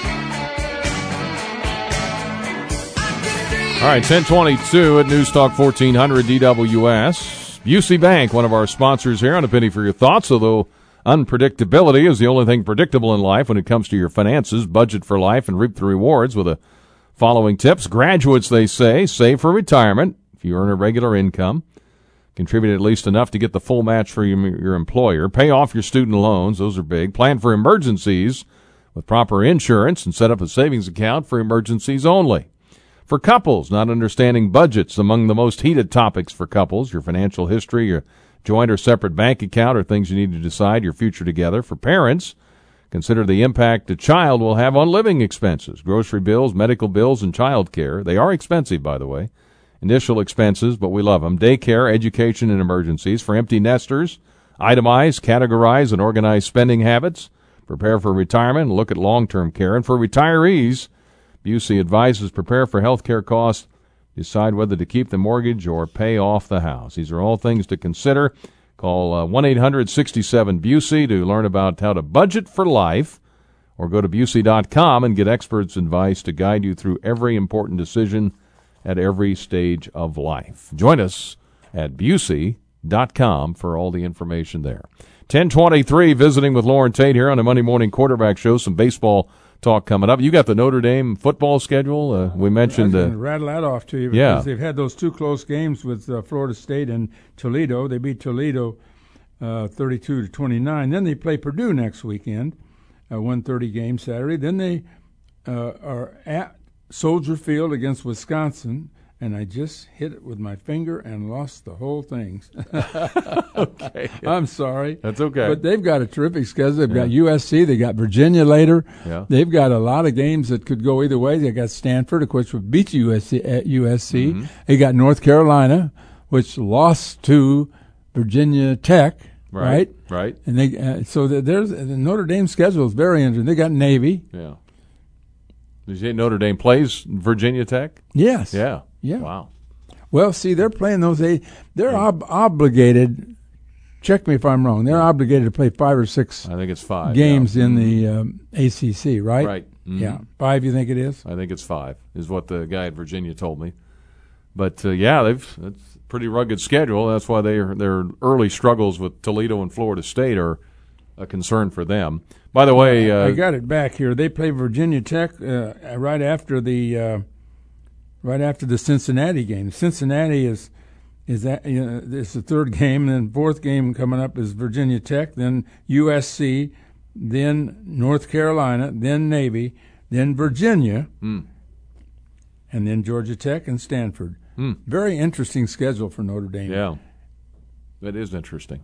right, ten twenty-two at News Talk fourteen hundred D W S. U C Bank, one of our sponsors here on A Penny for Your Thoughts, although Unpredictability is the only thing predictable in life when it comes to your finances. Budget for life and reap the rewards with the following tips. Graduates, they say, save for retirement if you earn a regular income. Contribute at least enough to get the full match for your, your employer. Pay off your student loans. Those are big. Plan for emergencies with proper insurance and set up a savings account for emergencies only. For couples, not understanding budgets, among the most heated topics for couples. Your financial history, your joint or separate bank account are things you need to decide your future together. For parents, consider the impact a child will have on living expenses, grocery bills, medical bills, and child care. They are expensive, by the way. Initial expenses, but we love them. Daycare, education, and emergencies. For empty nesters, itemize, categorize, and organize spending habits. Prepare for retirement and look at long-term care. And for retirees, Busey advises prepare for health care costs. Decide whether to keep the mortgage or pay off the house. These are all things to consider. Call uh, one eight hundred six seven Busey to learn about how to budget for life, or go to Busey dot com and get experts' advice to guide you through every important decision at every stage of life. Join us at Busey dot com for all the information there. ten twenty-three, visiting with Lauren Tate here on the Monday Morning Quarterback Show. Some baseball talk coming up. You got the Notre Dame football schedule. Uh, we mentioned. I was uh, going to rattle that off to you because yeah. they've had those two close games with uh, Florida State and Toledo. They beat Toledo uh, thirty-two to twenty-nine. Then they play Purdue next weekend, a one thirty game Saturday. Then they uh, are at Soldier Field against Wisconsin. And I just hit it with my finger and lost the whole thing. Okay. I'm sorry. That's okay. But they've got a terrific schedule. They've Yeah. got U S C. They got Virginia later. Yeah. They've got a lot of games that could go either way. They got Stanford, of course, would beat U S C. At U S C. Mm-hmm. They got North Carolina, which lost to Virginia Tech. Right. Right. Right. And they uh, so the, there's the Notre Dame schedule is very interesting. They got Navy. Yeah. Did you say Notre Dame plays Virginia Tech? Yes. Yeah. Yeah. Wow. Well, see, they're playing those. They they're ob- obligated. Check me if I'm wrong. They're obligated to play five or six. I think it's five games yeah. in the um, A C C, right? Right. Mm-hmm. Yeah, five. You think it is? I think it's five. Is what the guy at Virginia told me. But uh, yeah, they've it's a pretty rugged schedule. That's why they are, their early struggles with Toledo and Florida State are a concern for them. By the way, uh, I got it back here. They play Virginia Tech uh, right after the uh, right after the Cincinnati game. Cincinnati is is that you know, it's the third game, and then fourth game coming up is Virginia Tech, then U S C, then North Carolina, then Navy, then Virginia, mm. and then Georgia Tech and Stanford. Mm. Very interesting schedule for Notre Dame. Yeah, that is interesting.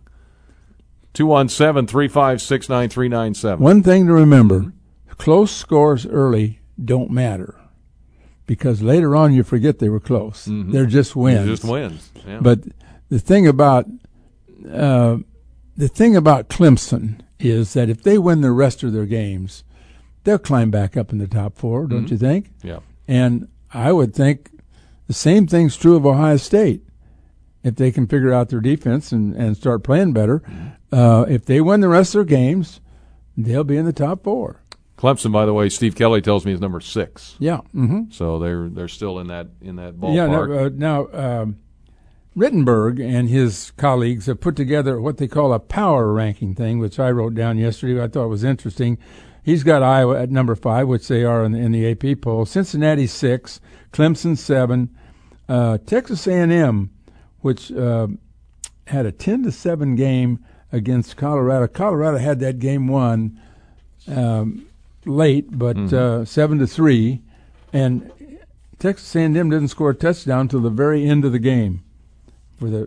two one seven, three five six, nine three nine seven. One thing to remember, close scores early don't matter because later on you forget they were close. Mm-hmm. They're just wins. They're just wins. Yeah. But the thing about uh, the thing about Clemson is that if they win the rest of their games, they'll climb back up in the top four, don't mm-hmm. you think? Yeah. And I would think the same thing's true of Ohio State. If they can figure out their defense and, and start playing better, mm-hmm. uh, if they win the rest of their games, they'll be in the top four. Clemson, by the way, Steve Kelly tells me is number six. Yeah. Mm-hmm. So they're they're still in that in that ballpark. Yeah. Now, uh, now um, Rittenberg and his colleagues have put together what they call a power ranking thing, which I wrote down yesterday. I thought was interesting. He's got Iowa at number five, which they are in the, in the A P poll. Cincinnati six, Clemson seven, uh, Texas A and M, which uh, had a ten to seven game against Colorado. Colorado had that game won um, late, but mm-hmm. uh, seven to three, and Texas A and M didn't score a touchdown until the very end of the game. For the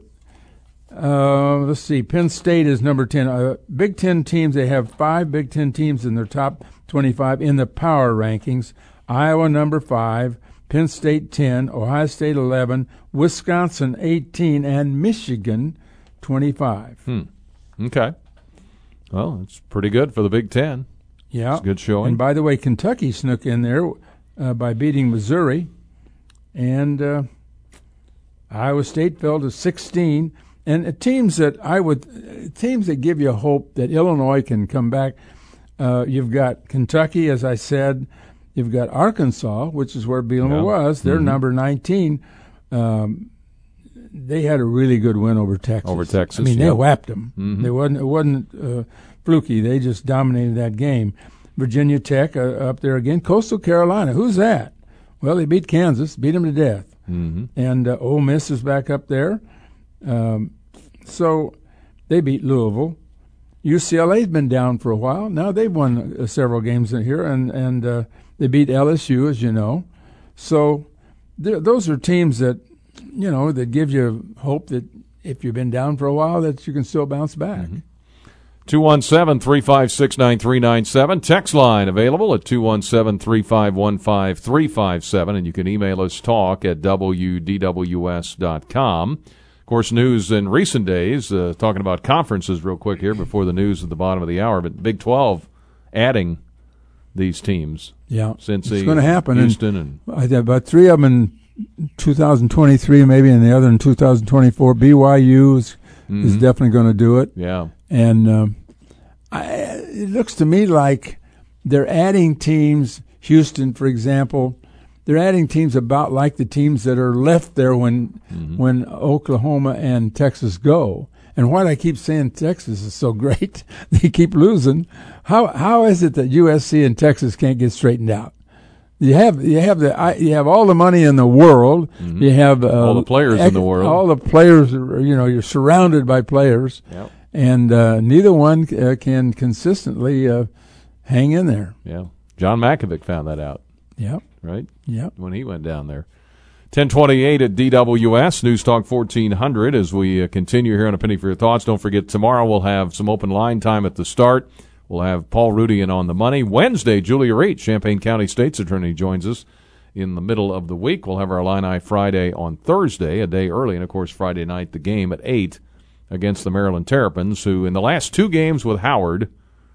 uh, let's see, Penn State is number ten. Uh, Big Ten teams, they have five Big Ten teams in their top twenty-five in the power rankings. Iowa number five. Penn State ten, Ohio State eleven, Wisconsin eighteen, and Michigan twenty-five. Hmm. Okay. Well, it's pretty good for the Big Ten. Yeah. It's a good showing. And by the way, Kentucky snuck in there uh, by beating Missouri. And uh, Iowa State fell to sixteen. And uh, teams that I would, uh, teams that give you hope that Illinois can come back, uh, you've got Kentucky, as I said. You've got Arkansas, which is where Bielema yeah. was. They're mm-hmm. number nineteen. Um, they had a really good win over Texas. Over Texas, I mean, yeah. they whacked them. Mm-hmm. They wasn't. It wasn't uh, fluky. They just dominated that game. Virginia Tech uh, up there again. Coastal Carolina, who's that? Well, they beat Kansas, beat them to death. Mm-hmm. And uh, Ole Miss is back up there. Um, so they beat Louisville. U C L A's been down for a while. Now they've won uh, several games in here, and, and uh, they beat L S U, as you know. So those are teams that, you know, that give you hope that if you've been down for a while that you can still bounce back. Mm-hmm. two one seven, three five six, nine three nine seven. Text line available at two one seven, three five one, five three five seven, and you can email us talk at w d w s dot com. Of course, news in recent days, uh, talking about conferences real quick here before the news at the bottom of the hour, but Big twelve adding these teams. Yeah, since it's going to happen. Houston and, and about three of them in two thousand twenty-three, maybe, and the other in two thousand twenty-four. B Y U is, mm-hmm. is definitely going to do it. Yeah, and um, I, it looks to me like they're adding teams. Houston, for example, they're adding teams about like the teams that are left there when mm-hmm. when Oklahoma and Texas go. And why do I keep saying Texas is so great? They keep losing. How how is it that U S C and Texas can't get straightened out? You have you have the you have all the money in the world. Mm-hmm. You have uh, all the players ec- in the world. All the players, you know, you're surrounded by players, yep. and uh, neither one uh, can consistently uh, hang in there. Yeah, John Makovic found that out. Yep. Right. Yep. When he went down there. ten twenty-eight at D W S, News Talk fourteen hundred, as we uh, continue here on A Penny for Your Thoughts. Don't forget, tomorrow we'll have some open line time at the start. We'll have Paul Rudian on the money. Wednesday, Julia Reach, Champaign County State's Attorney, joins us in the middle of the week. We'll have our Illini Friday on Thursday, a day early, and, of course, Friday night, the game at eight against the Maryland Terrapins, who in the last two games with Howard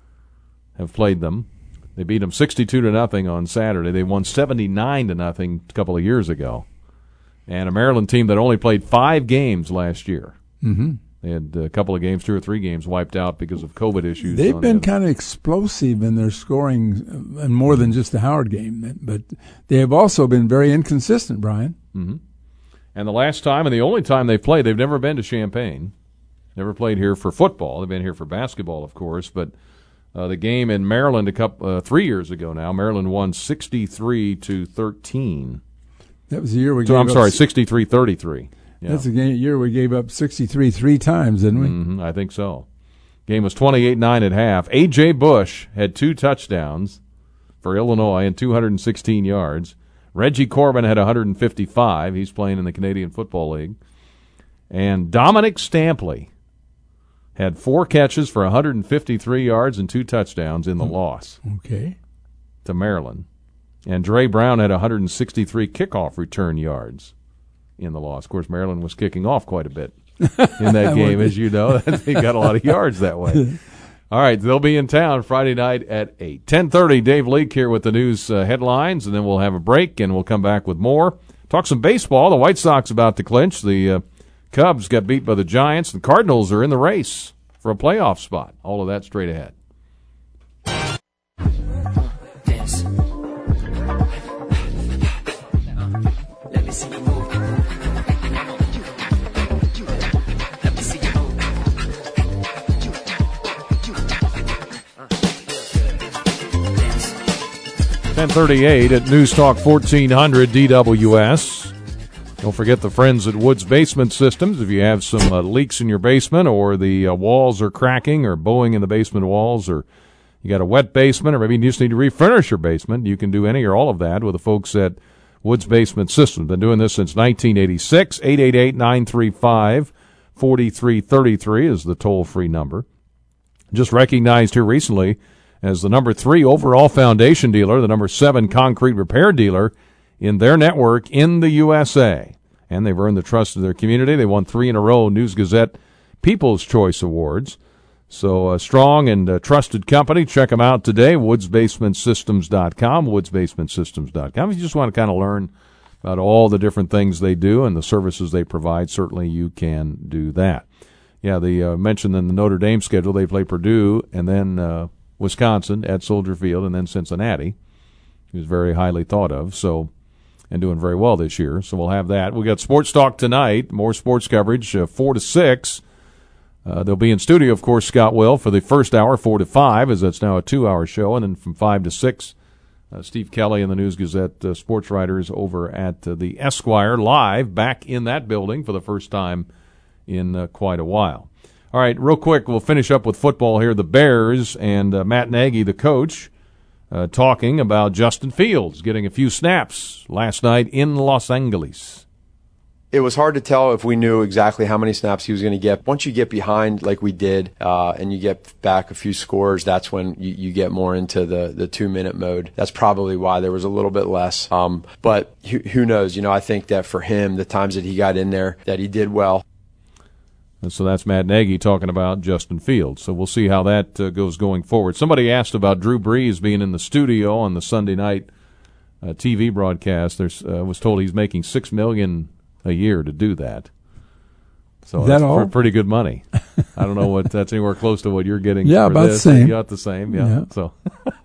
have played them. They beat them sixty-two to nothing on Saturday. They won seventy-nine to nothing a couple of years ago. And a Maryland team that only played five games last year. Mm-hmm. They had a couple of games, two or three games, wiped out because of COVID issues. They've been the kind of explosive in their scoring, and more than just the Howard game. But they have also been very inconsistent, Brian. Mm-hmm. And the last time, and the only time they've played, they've never been to Champaign. Never played here for football. They've been here for basketball, of course. But uh, the game in Maryland a couple, uh, three years ago now, Maryland won sixty-three to thirteen. That was the year we so, gave I'm up sorry, sixty-three thirty-three. Yeah. That's the year we gave up sixty-three three times, didn't we? Mm-hmm, I think so. Game was twenty-eight nine at half. A J. Bush had two touchdowns for Illinois and two hundred sixteen yards. Reggie Corbin had one hundred fifty-five. He's playing in the Canadian Football League. And Dominic Stampley had four catches for one hundred fifty-three yards and two touchdowns in the loss. Okay. To Maryland. And Dre Brown had one hundred sixty-three kickoff return yards in the loss. Of course, Maryland was kicking off quite a bit in that game, as you know. They got a lot of yards that way. All right, they'll be in town Friday night at eight. ten thirty, Dave Leake here with the news uh, headlines, and then we'll have a break, and we'll come back with more. Talk some baseball. The White Sox about to clinch. The uh, Cubs got beat by the Giants. The Cardinals are in the race for a playoff spot. All of that straight ahead. ten thirty-eight at News Talk fourteen hundred D W S. Don't forget the friends at Woods Basement Systems. If you have some uh, leaks in your basement, or the uh, walls are cracking or bowing in the basement walls, or you got a wet basement, or maybe you just need to refurnish your basement, you can do any or all of that with the folks at Woods Basement Systems. Been doing this since nineteen eighty-six. eight eight eight, nine three five, four three three three is the toll-free number. Just recognized here recently as the number three overall foundation dealer, the number seven concrete repair dealer in their network in the U S A. And they've earned the trust of their community. They won three in a row News Gazette People's Choice Awards. So a strong and uh, trusted company. Check them out today, woods basement systems dot com, woods basement systems dot com. If you just want to kind of learn about all the different things they do and the services they provide, certainly you can do that. Yeah, they uh, mentioned in the Notre Dame schedule they play Purdue and then uh, Wisconsin at Soldier Field, and then Cincinnati, who's very highly thought of, so and doing very well this year. So we'll have that. We got Sports Talk tonight, more sports coverage, uh, four to six. Uh, they'll be in studio, of course, Scott will, for the first hour, four to five, as that's now a two-hour show, and then from five to six, uh, Steve Kelly and the News Gazette uh, sports writers over at uh, the Esquire, live back in that building for the first time in uh, quite a while. All right, real quick, we'll finish up with football here. The Bears and uh, Matt Nagy, the coach, uh, talking about Justin Fields getting a few snaps last night in Los Angeles. It was hard to tell if we knew exactly how many snaps he was going to get. Once you get behind like we did, uh, and you get back a few scores, that's when you, you get more into the, the two-minute mode. That's probably why there was a little bit less. Um, but who, who knows? You know, I think that for him, the times that he got in there, that he did well. And so that's Matt Nagy talking about Justin Fields. So we'll see how that uh, goes going forward. Somebody asked about Drew Brees being in the studio on the Sunday night uh, T V broadcast. There's uh, was told he's making six million dollars a year to do that. So Is that's that all? pr- pretty good money. I don't know what that's anywhere close to what you're getting. Yeah, for about this. the same. You got the same, yeah. Yeah. So,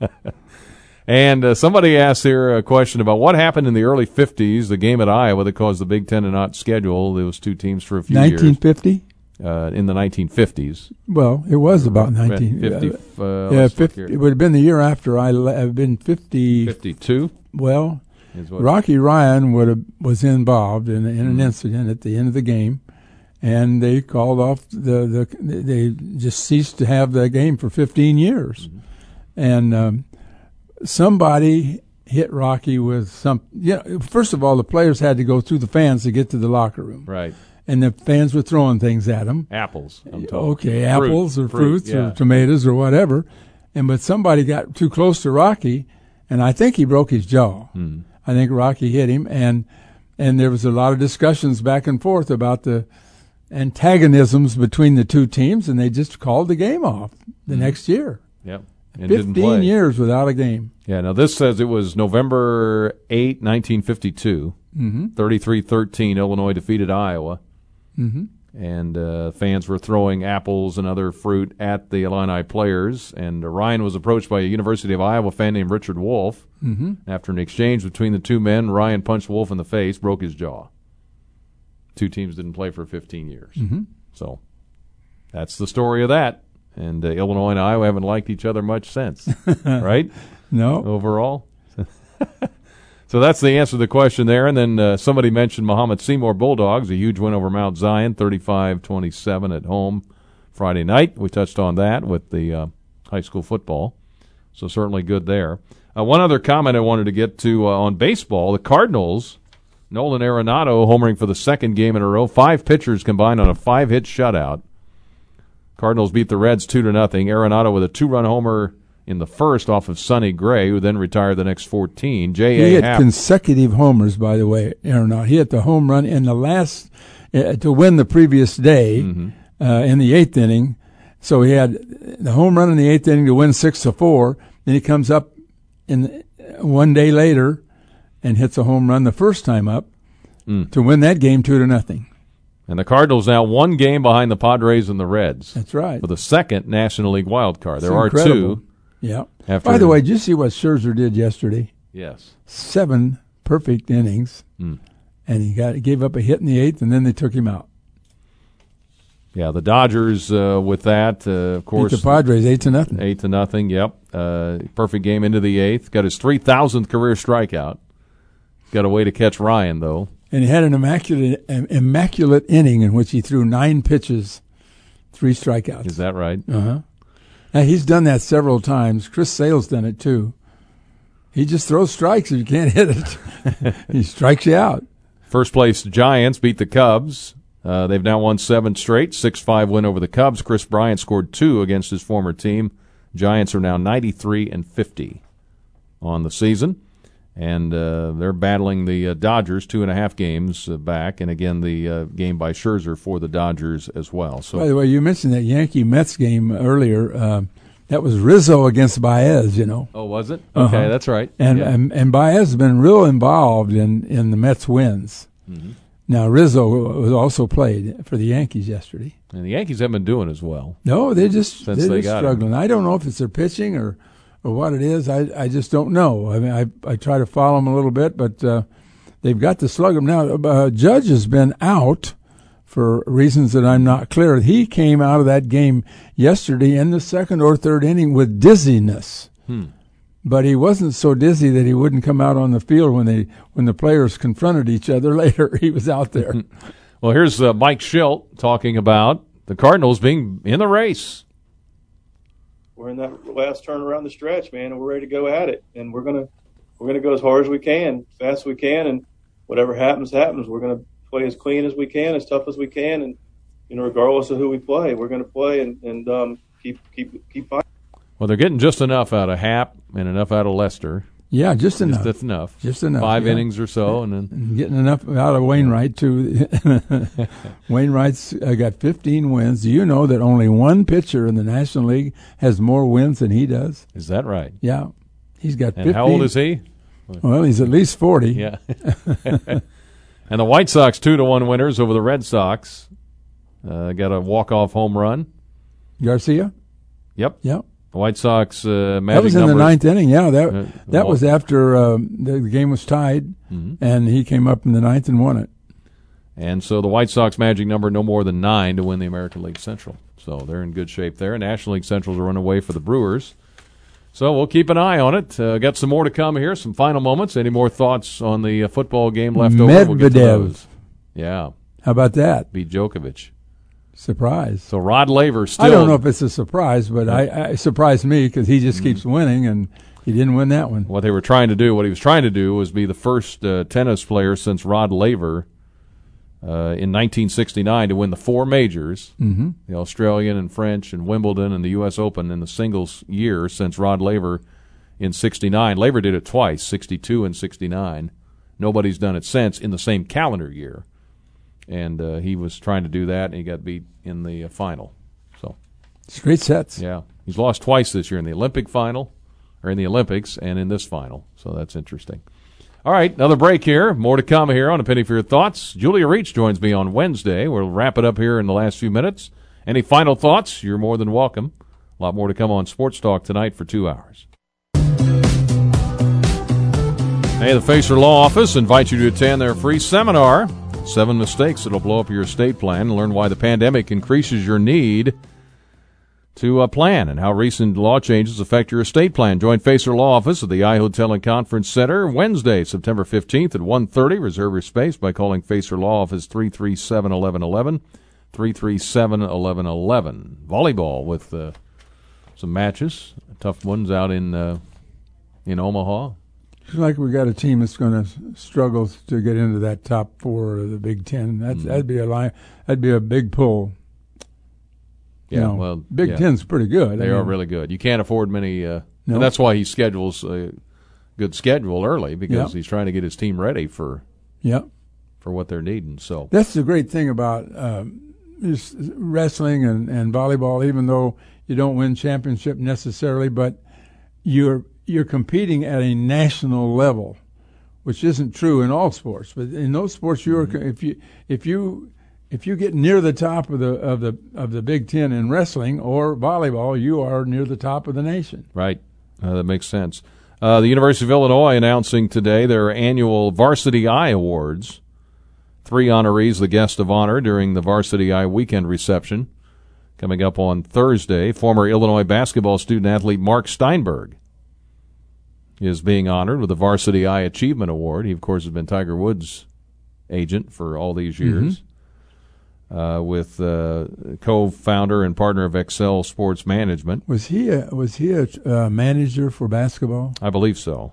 and uh, somebody asked here a question about what happened in the early fifties, the game at Iowa that caused the Big Ten to not schedule those two teams for a few years. nineteen fifty? Uh, in the nineteen fifties. Well, it was about nineteen fifty. Uh, Uh, yeah, let's look fifty. here. It would have been the year after I le- have been fifty. fifty-two. Well, Is what- Rocky Ryan would have was involved in, in an incident at the end of the game, and they called off the the. They just ceased to have the game for fifteen years, Mm-hmm. and um, somebody hit Rocky with some. Yeah, you know, first of all, the players had to go through the fans to get to the locker room, Right. and the fans were throwing things at him. Apples, I'm told. Okay, Fruit. apples or Fruit, fruits yeah. or tomatoes or whatever, and but somebody got too close to Rocky, and I think he broke his jaw. Hmm. I think Rocky hit him, and and there was a lot of discussions back and forth about the antagonisms between the two teams, and they just called the game off the Mm-hmm. next year. Yep. And didn't Fifteen play. years without a game. Yeah, now this says it was November eighth, nineteen fifty-two. Mhm. thirty-three thirteen, Illinois defeated Iowa. Mm-hmm. And uh, fans were throwing apples and other fruit at the Illini players. And uh, Ryan was approached by a University of Iowa fan named Richard Wolf. Mm-hmm. After an exchange between the two men, Ryan punched Wolf in the face, broke his jaw. Two teams didn't play for fifteen years. Mm-hmm. So that's the story of that. And uh, Illinois and Iowa haven't liked each other much since, right? No. Overall. So that's the answer to the question there. And then uh, somebody mentioned Muhammad Seymour Bulldogs, a huge win over Mount Zion, thirty-five twenty-seven at home Friday night. We touched on that with the uh, high school football. So certainly good there. Uh, one other comment I wanted to get to uh, on baseball, the Cardinals, Nolan Arenado homering for the second game in a row. Five pitchers combined on a five-hit shutout. Cardinals beat the Reds two to nothing. Arenado with a two-run homer in the first off of Sonny Gray, who then retired the next fourteen. J A He had Happ. consecutive homers, by the way, Arenado. He hit the home run in the last uh, to win the previous day Mm-hmm. uh, in the eighth inning. So he had the home run in the eighth inning to win six to four. Then he comes up in one day later and hits a home run the first time up Mm. to win that game two to nothing. And the Cardinals now one game behind the Padres and the Reds. That's right. For the second National League wild card. There It's are incredible. two. Yeah. After, By the way, did you see what Scherzer did yesterday? Yes. Seven perfect innings, Mm. and he got gave up a hit in the eighth, and then they took him out. Yeah, the Dodgers uh, with that, uh, of course. Beat the Padres eight to nothing. Eight to nothing. Yep. Uh, perfect game into the eighth. Got his three thousandth career strikeout. Got a way to catch Ryan though. And he had an immaculate, an immaculate inning in which he threw nine pitches, three strikeouts. Is that right? Uh huh. Now he's done that several times. Chris Sale's done it too. He just throws strikes if you can't hit it. He strikes you out. First place Giants beat the Cubs. Uh, they've now won seven straight, six five win over the Cubs. Chris Bryant scored two against his former team. Giants are now ninety-three and fifty on the season. And uh, they're battling the uh, Dodgers two and a half games uh, back. And again, the uh, game by Scherzer for the Dodgers as well. So, by the way, you mentioned that Yankee-Mets game earlier. Uh, that was Rizzo against Baez, you know. Oh, was it? Okay, Uh-huh. that's right. And, Yeah. and and Baez has been real involved in, in the Mets wins. Mhm. Now, Rizzo was also played for the Yankees yesterday. And the Yankees haven't been doing as well. No, they just Since they're they just got struggling. I don't know if it's their pitching or, or what it is. I I just don't know. I mean, I I try to follow them a little bit, but uh, they've got to slug them now. Uh, Judge has been out for reasons that I'm not clear. He came out of that game yesterday in the second or third inning with dizziness. Hmm. But he wasn't so dizzy that he wouldn't come out on the field when they when the players confronted each other later. He was out there. Well, here's uh, Mike Schilt talking about the Cardinals being in the race. We're in that last turn around the stretch, man, and we're ready to go at it. And we're gonna we're gonna go as hard as we can, fast as we can, and whatever happens, happens. We're gonna play as clean as we can, as tough as we can, and you know, regardless of who we play, we're gonna play and, and um, keep keep keep fighting. Well, they're getting just enough out of Happ and enough out of Lester. Yeah, just enough. Just enough. Just enough. Five yeah. innings or so, and then and getting enough out of Wainwright too. Wainwright's uh, got fifteen wins. Do you know that only one pitcher in the National League has more wins than he does? Is that right? Yeah, he's got. And fifteen. how old is he? Well, he's at least forty. Yeah. And the White Sox two to one winners over the Red Sox. Uh, got a walk off home run. Garcia. Yep. Yep. The White Sox uh, magic that was in number, the ninth inning. Yeah, that uh, that was after um, the, the game was tied, mm-hmm. and he came up in the ninth and won it. And so the White Sox magic number no more than nine to win the American League Central. So they're in good shape there. National League Central's a run away for the Brewers. So we'll keep an eye on it. Uh, got some more to come here. Some final moments. Any more thoughts on the uh, football game left over? Medvedev. We'll get to those. Yeah. How about that? Beat Djokovic. Surprise. So Rod Laver still. I don't know if it's a surprise, but I, I it surprised me because he just keeps winning, and he didn't win that one. What they were trying to do, what he was trying to do, was be the first uh, tennis player since Rod Laver uh, in nineteen sixty-nine to win the four majors, mm-hmm. the Australian and French and Wimbledon and the U S Open in the singles year since Rod Laver in sixty-nine. Laver did it twice, sixty-two and sixty-nine. Nobody's done it since in the same calendar year. And uh, he was trying to do that, and he got beat in the uh, final. So, straight sets. Yeah, he's lost twice this year in the Olympic final, or in the Olympics, and in this final. So that's interesting. All right, another break here. More to come here on A Penny for Your Thoughts. Julia Reach joins me on Wednesday. We'll wrap it up here in the last few minutes. Any final thoughts? You're more than welcome. A lot more to come on Sports Talk tonight for two hours. Hey, the Facer Law Office invites you to attend their free seminar. Seven mistakes that'll blow up your estate plan, and learn why the pandemic increases your need to uh, plan and how recent law changes affect your estate plan. Join Facer Law Office at the I Hotel and Conference Center Wednesday, September fifteenth at one thirty. Reserve your space by calling Facer Law Office three three seven, one one one one, three three seven, one one one one. Volleyball with uh, some matches, tough ones out in uh, in Omaha. It's like we got a team that's going to struggle to get into that top four of the Big Ten. That's, mm-hmm. That'd be a line. That'd be a big pull. Yeah, you know, well, Big yeah. Ten's pretty good. They I are mean, really good. You can't afford many. Uh, no. And that's why he schedules a good schedule early, because yep. he's trying to get his team ready for yep. for what they're needing. So that's the great thing about um, just wrestling and, and volleyball. Even though you don't win championship necessarily, but you're you're competing at a national level, which isn't true in all sports. But in those sports, you're mm-hmm. if you if you if you get near the top of the of the of the Big Ten in wrestling or volleyball, you are near the top of the nation. Right, uh, that makes sense. Uh, the University of Illinois announcing today their annual Varsity Eye Awards. Three honorees, the guest of honor during the Varsity Eye weekend reception, coming up on Thursday. Former Illinois basketball student athlete Mark Steinberg is being honored with the Varsity Eye Achievement Award. He, of course, has been Tiger Woods' agent for all these years, mm-hmm. uh, with uh, co-founder and partner of Excel Sports Management. Was he a, was he a uh, manager for basketball? I believe so.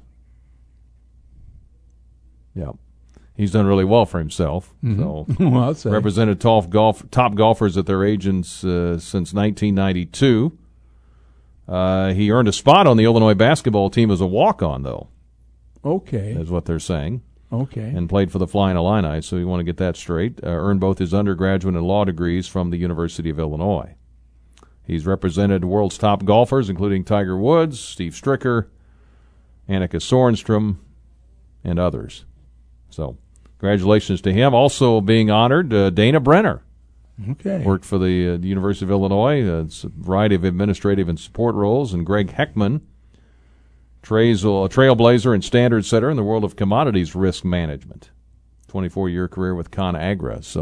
Yeah. He's done really well for himself. Mm-hmm. So well, I'll say. Represented top, golf, top golfers at their agents uh, since nineteen ninety-two. Uh, he earned a spot on the Illinois basketball team as a walk-on, though. Okay. Is what they're saying. Okay. And played for the Flying Illini, so you want to get that straight. Uh, earned both his undergraduate and law degrees from the University of Illinois. He's represented the world's top golfers, including Tiger Woods, Steve Stricker, Annika Sorenstam, and others. So, congratulations to him. Also being honored, uh, Dana Brenner. Okay. Worked for the, uh, the University of Illinois. Uh, it's a variety of administrative and support roles. And Greg Heckman, trail, trailblazer and standard setter in the world of commodities risk management. twenty-four year career with ConAgra. So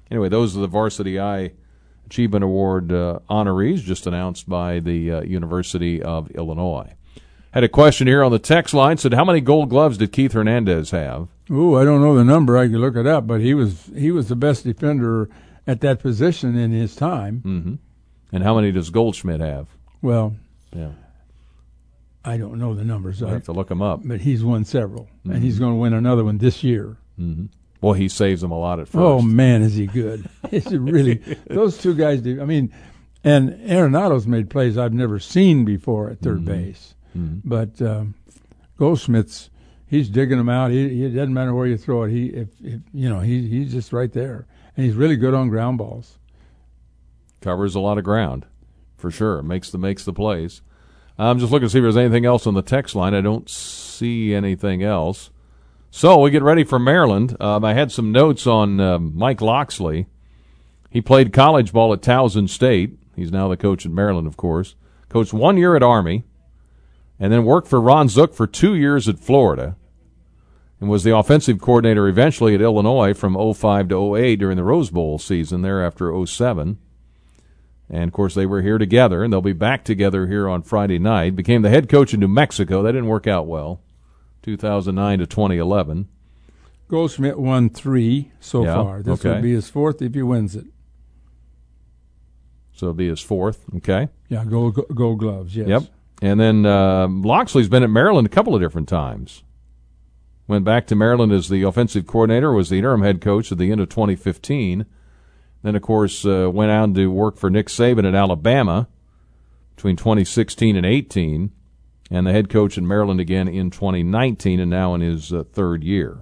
Anyway, those are the Varsity Eye Achievement Award uh, honorees just announced by the uh, University of Illinois. Had a question here on the text line. Said, how many Gold Gloves did Keith Hernandez have? Ooh, I don't know the number. I could look it up, but he was he was the best defender at that position in his time. Mm-hmm. And how many does Goldschmidt have? Well, yeah, I don't know the numbers. I have to look them up. But he's won several, mm-hmm. and he's going to win another one this year. Mm-hmm. Well, he saves them a lot at first. Oh man, is he good? Is it really? Those two guys do. I mean, and Arenado's made plays I've never seen before at third mm-hmm. base. Mm-hmm. But um, Goldschmidt's, he's digging them out. He, he it doesn't matter where you throw it. He, if, if you know, he he's just right there, and he's really good on ground balls. Covers a lot of ground, for sure. Makes the makes the plays. I'm just looking to see if there's anything else on the text line. I don't see anything else. So we get ready for Maryland. Um, I had some notes on um, Mike Loxley. He played college ball at Towson State. He's now the coach at Maryland, of course. Coached one year at Army, and then worked for Ron Zook for two years at Florida, and was the offensive coordinator eventually at Illinois from oh five to oh eight during the Rose Bowl season there after oh seven. And, of course, they were here together, and they'll be back together here on Friday night. Became the head coach in New Mexico. That didn't work out well, two thousand nine to twenty eleven. Goldschmidt won three so yeah, far. This okay. will be his fourth if he wins it. So it'll be his fourth, okay? Yeah, gold, gold gloves, yes. Yep. And then uh, Loxley's been at Maryland a couple of different times. Went back to Maryland as the offensive coordinator, was the interim head coach at the end of twenty fifteen. Then, of course, uh, went out to work for Nick Saban at Alabama between twenty sixteen and eighteen, and the head coach in Maryland again in twenty nineteen, and now in his uh, third year.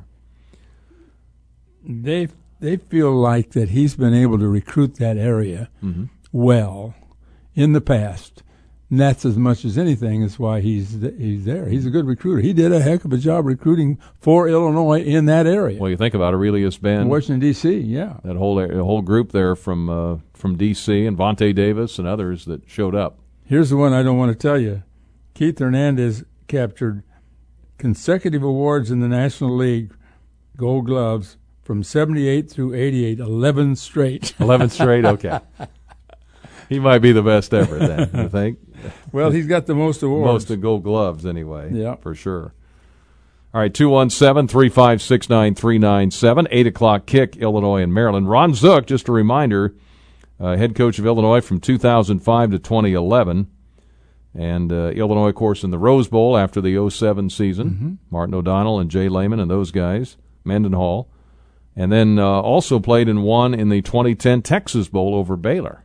They they feel like that he's been able to recruit that area mm-hmm. well in the past. And that's as much as anything is why he's he's there. He's a good recruiter. He did a heck of a job recruiting for Illinois in that area. Well, you think about Aurelius Ben, Washington D C, yeah, that whole the whole group there from uh, from D C and Vontae Davis and others that showed up. Here's the one I don't want to tell you. Keith Hernandez captured consecutive awards in the National League, Gold Gloves, from seventy-eight through eighty-eight, eleven straight. eleven straight, okay. He might be the best ever then, you think? Well, he's got the most awards. Most of Gold Gloves, anyway. Yeah. For sure. All right, two one seven, three five six, nine three nine seven, eight o'clock kick, Illinois and Maryland. Ron Zook, just a reminder, uh, head coach of Illinois from two thousand five to twenty eleven. And uh, Illinois, of course, in the Rose Bowl after the oh seven season. Mm-hmm. Martin O'Donnell and Jay Lehman and those guys, Mendenhall. And then uh, also played and won in the twenty ten Texas Bowl over Baylor.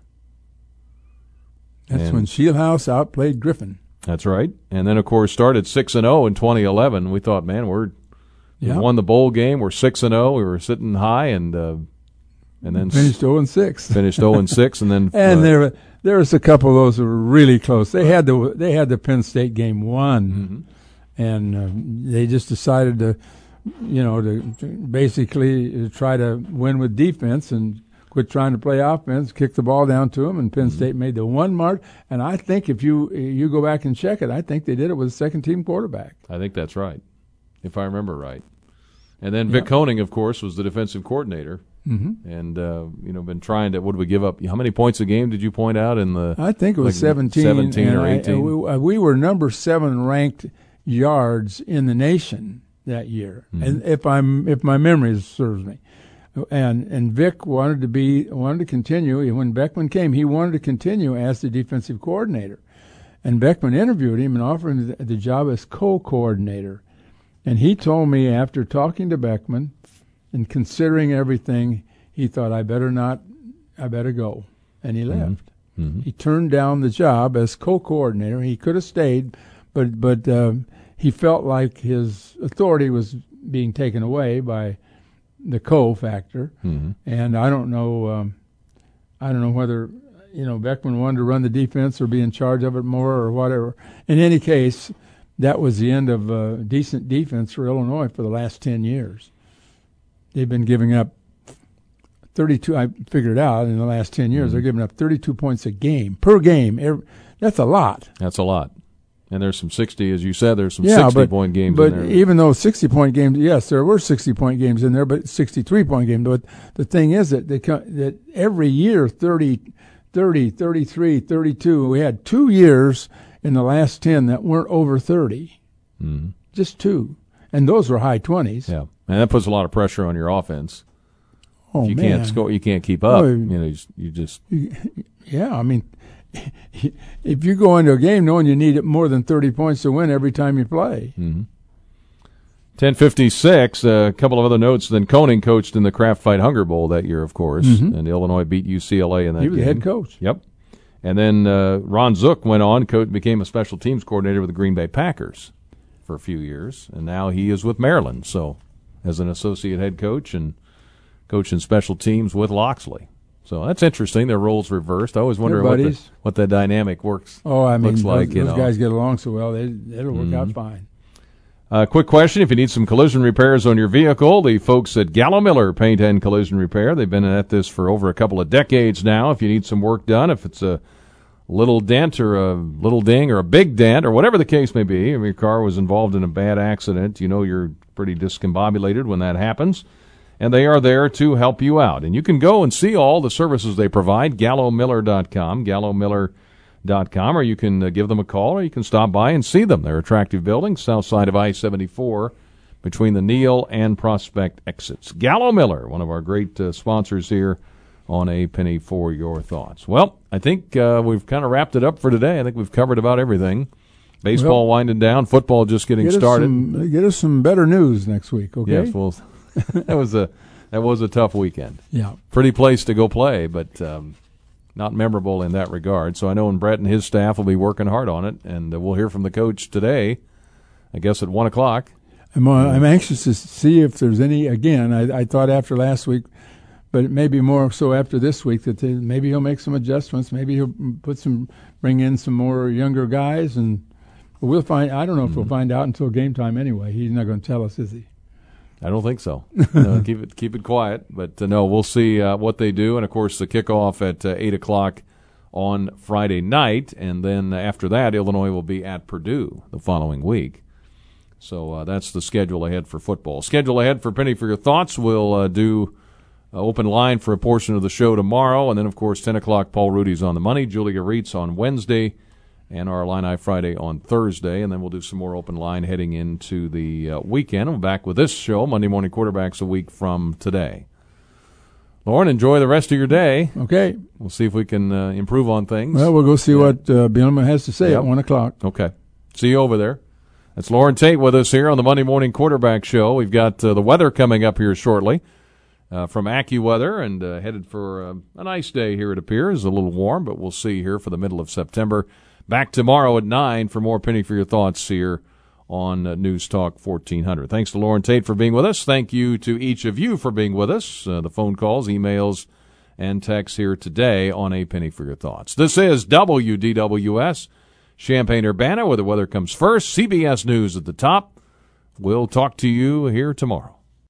That's and when Shieldhouse outplayed Griffin. That's right. And then, of course, started six and oh in twenty eleven. We thought, man, we're we yeah. won the bowl game. We're six and oh. We were sitting high, and uh, and then finished oh and six. Finished oh and six, and then and uh, there there was a couple of those that were really close. They had the they had the Penn State game won, mm-hmm. and uh, they just decided to, you know, to, to basically try to win with defense and quit trying to play offense, kick the ball down to them, and Penn mm-hmm. State made the one mark. And I think if you you go back and check it, I think they did it with a second-team quarterback. I think that's right, if I remember right. And then Vic yeah. Koenig, of course, was the defensive coordinator, mm-hmm. and uh, you know, been trying to. What did we give up? How many points a game did you point out in the? I think it was like seventeen, seventeen or I, eighteen. we, we were number seven ranked yards in the nation that year, mm-hmm. and if I'm if my memory serves me. And and Vic wanted to be wanted to continue. When Beckman came, he wanted to continue as the defensive coordinator. And Beckman interviewed him and offered him the, the job as co-coordinator. And he told me after talking to Beckman and considering everything, he thought, I better not, I better go. And he left. Mm-hmm. He turned down the job as co-coordinator. He could have stayed, but but um, he felt like his authority was being taken away by the co factor, mm-hmm. and I don't know. Um, I don't know whether you know Beckman wanted to run the defense or be in charge of it more or whatever. In any case, that was the end of uh, decent defense for Illinois for the last ten years. They've been giving up thirty-two. I figured out in the last ten years mm-hmm. they're giving up thirty-two points a game per game. Every, that's a lot. That's a lot. And there's some sixty, as you said, there's some yeah, sixty-point games but in there. But even though sixty-point games, yes, there were sixty-point games in there, but sixty-three-point games. But the thing is that they, that every year, thirty, thirty, thirty-three, thirty-two, we had two years in the last ten that weren't over thirty. Mm-hmm. Just two. And those were high twenties. Yeah, and that puts a lot of pressure on your offense. Oh, if you man. can't score, you can't keep up. Oh, you know, you just, you just yeah, I mean, if you go into a game knowing you need more than thirty points to win every time you play. Mm-hmm. ten fifty-six, a couple of other notes. Then Koenig coached in the Kraft Fight Hunger Bowl that year, of course, mm-hmm. and Illinois beat U C L A in that game. He was game. the head coach. Yep. And then uh, Ron Zook went on, coach, became a special teams coordinator with the Green Bay Packers for a few years, and now he is with Maryland, so as an associate head coach and coaching special teams with Loxley. So that's interesting. Their roles reversed. I always wonder what the, what the dynamic works. Oh, I mean, looks like. those, you those know. guys get along so well; they it'll work mm-hmm. out fine. Uh, quick question: if you need some collision repairs on your vehicle, the folks at Gallo Miller Paint and Collision Repair, they've been at this for over a couple of decades now. If you need some work done, if it's a little dent or a little ding or a big dent or whatever the case may be, if your car was involved in a bad accident, you know you're pretty discombobulated when that happens. And they are there to help you out. And you can go and see all the services they provide, gallo miller dot com, gallo miller dot com, or you can uh, give them a call, or you can stop by and see them. They're attractive buildings, south side of I seventy-four, between the Neal and Prospect exits. Gallo Miller, one of our great uh, sponsors here on A Penny for Your Thoughts. Well, I think uh, we've kind of wrapped it up for today. I think we've covered about everything. Baseball well, winding down, football just getting get started. Us some, get us some better news next week, okay? Yes, well, that was a that was a tough weekend. Yeah, pretty place to go play, but um, not memorable in that regard. So I know when Brett and his staff will be working hard on it, and uh, we'll hear from the coach today. I guess at one o'clock. I'm uh, I'm anxious to see if there's any. Again, I, I thought after last week, but maybe more so after this week that they, maybe he'll make some adjustments. Maybe he'll put some, bring in some more younger guys, and we'll find. I don't know if mm-hmm. we'll find out until game time anyway. He's not going to tell us, is he? I don't think so. No, keep it keep it quiet. But uh, no, we'll see uh, what they do. And of course, the kickoff at uh, eight o'clock on Friday night, and then after that, Illinois will be at Purdue the following week. So uh, that's the schedule ahead for football. Schedule ahead for Penny for Your Thoughts. We'll uh, do uh, open line for a portion of the show tomorrow, and then of course ten o'clock. Paul Rudy's on the money. Julia Reitz on Wednesday. And our Illini Friday on Thursday, and then we'll do some more open line heading into the uh, weekend. We're back with this show, Monday Morning Quarterbacks, a week from today. Lauren, enjoy the rest of your day. Okay. We'll see if we can uh, improve on things. Well, we'll go see yeah. what uh, Bielema has to say yep. at one o'clock. Okay. See you over there. That's Lauren Tate with us here on the Monday Morning Quarterback Show. We've got uh, the weather coming up here shortly uh, from AccuWeather, and uh, headed for uh, a nice day here, it appears. A little warm, but we'll see here for the middle of September. Back tomorrow at nine for more Penny for Your Thoughts here on uh, News Talk fourteen hundred. Thanks to Lauren Tate for being with us. Thank you to each of you for being with us. Uh, the phone calls, emails, and texts here today on A Penny for Your Thoughts. This is W D W S, Champaign-Urbana, where the weather comes first. C B S News at the top. We'll talk to you here tomorrow.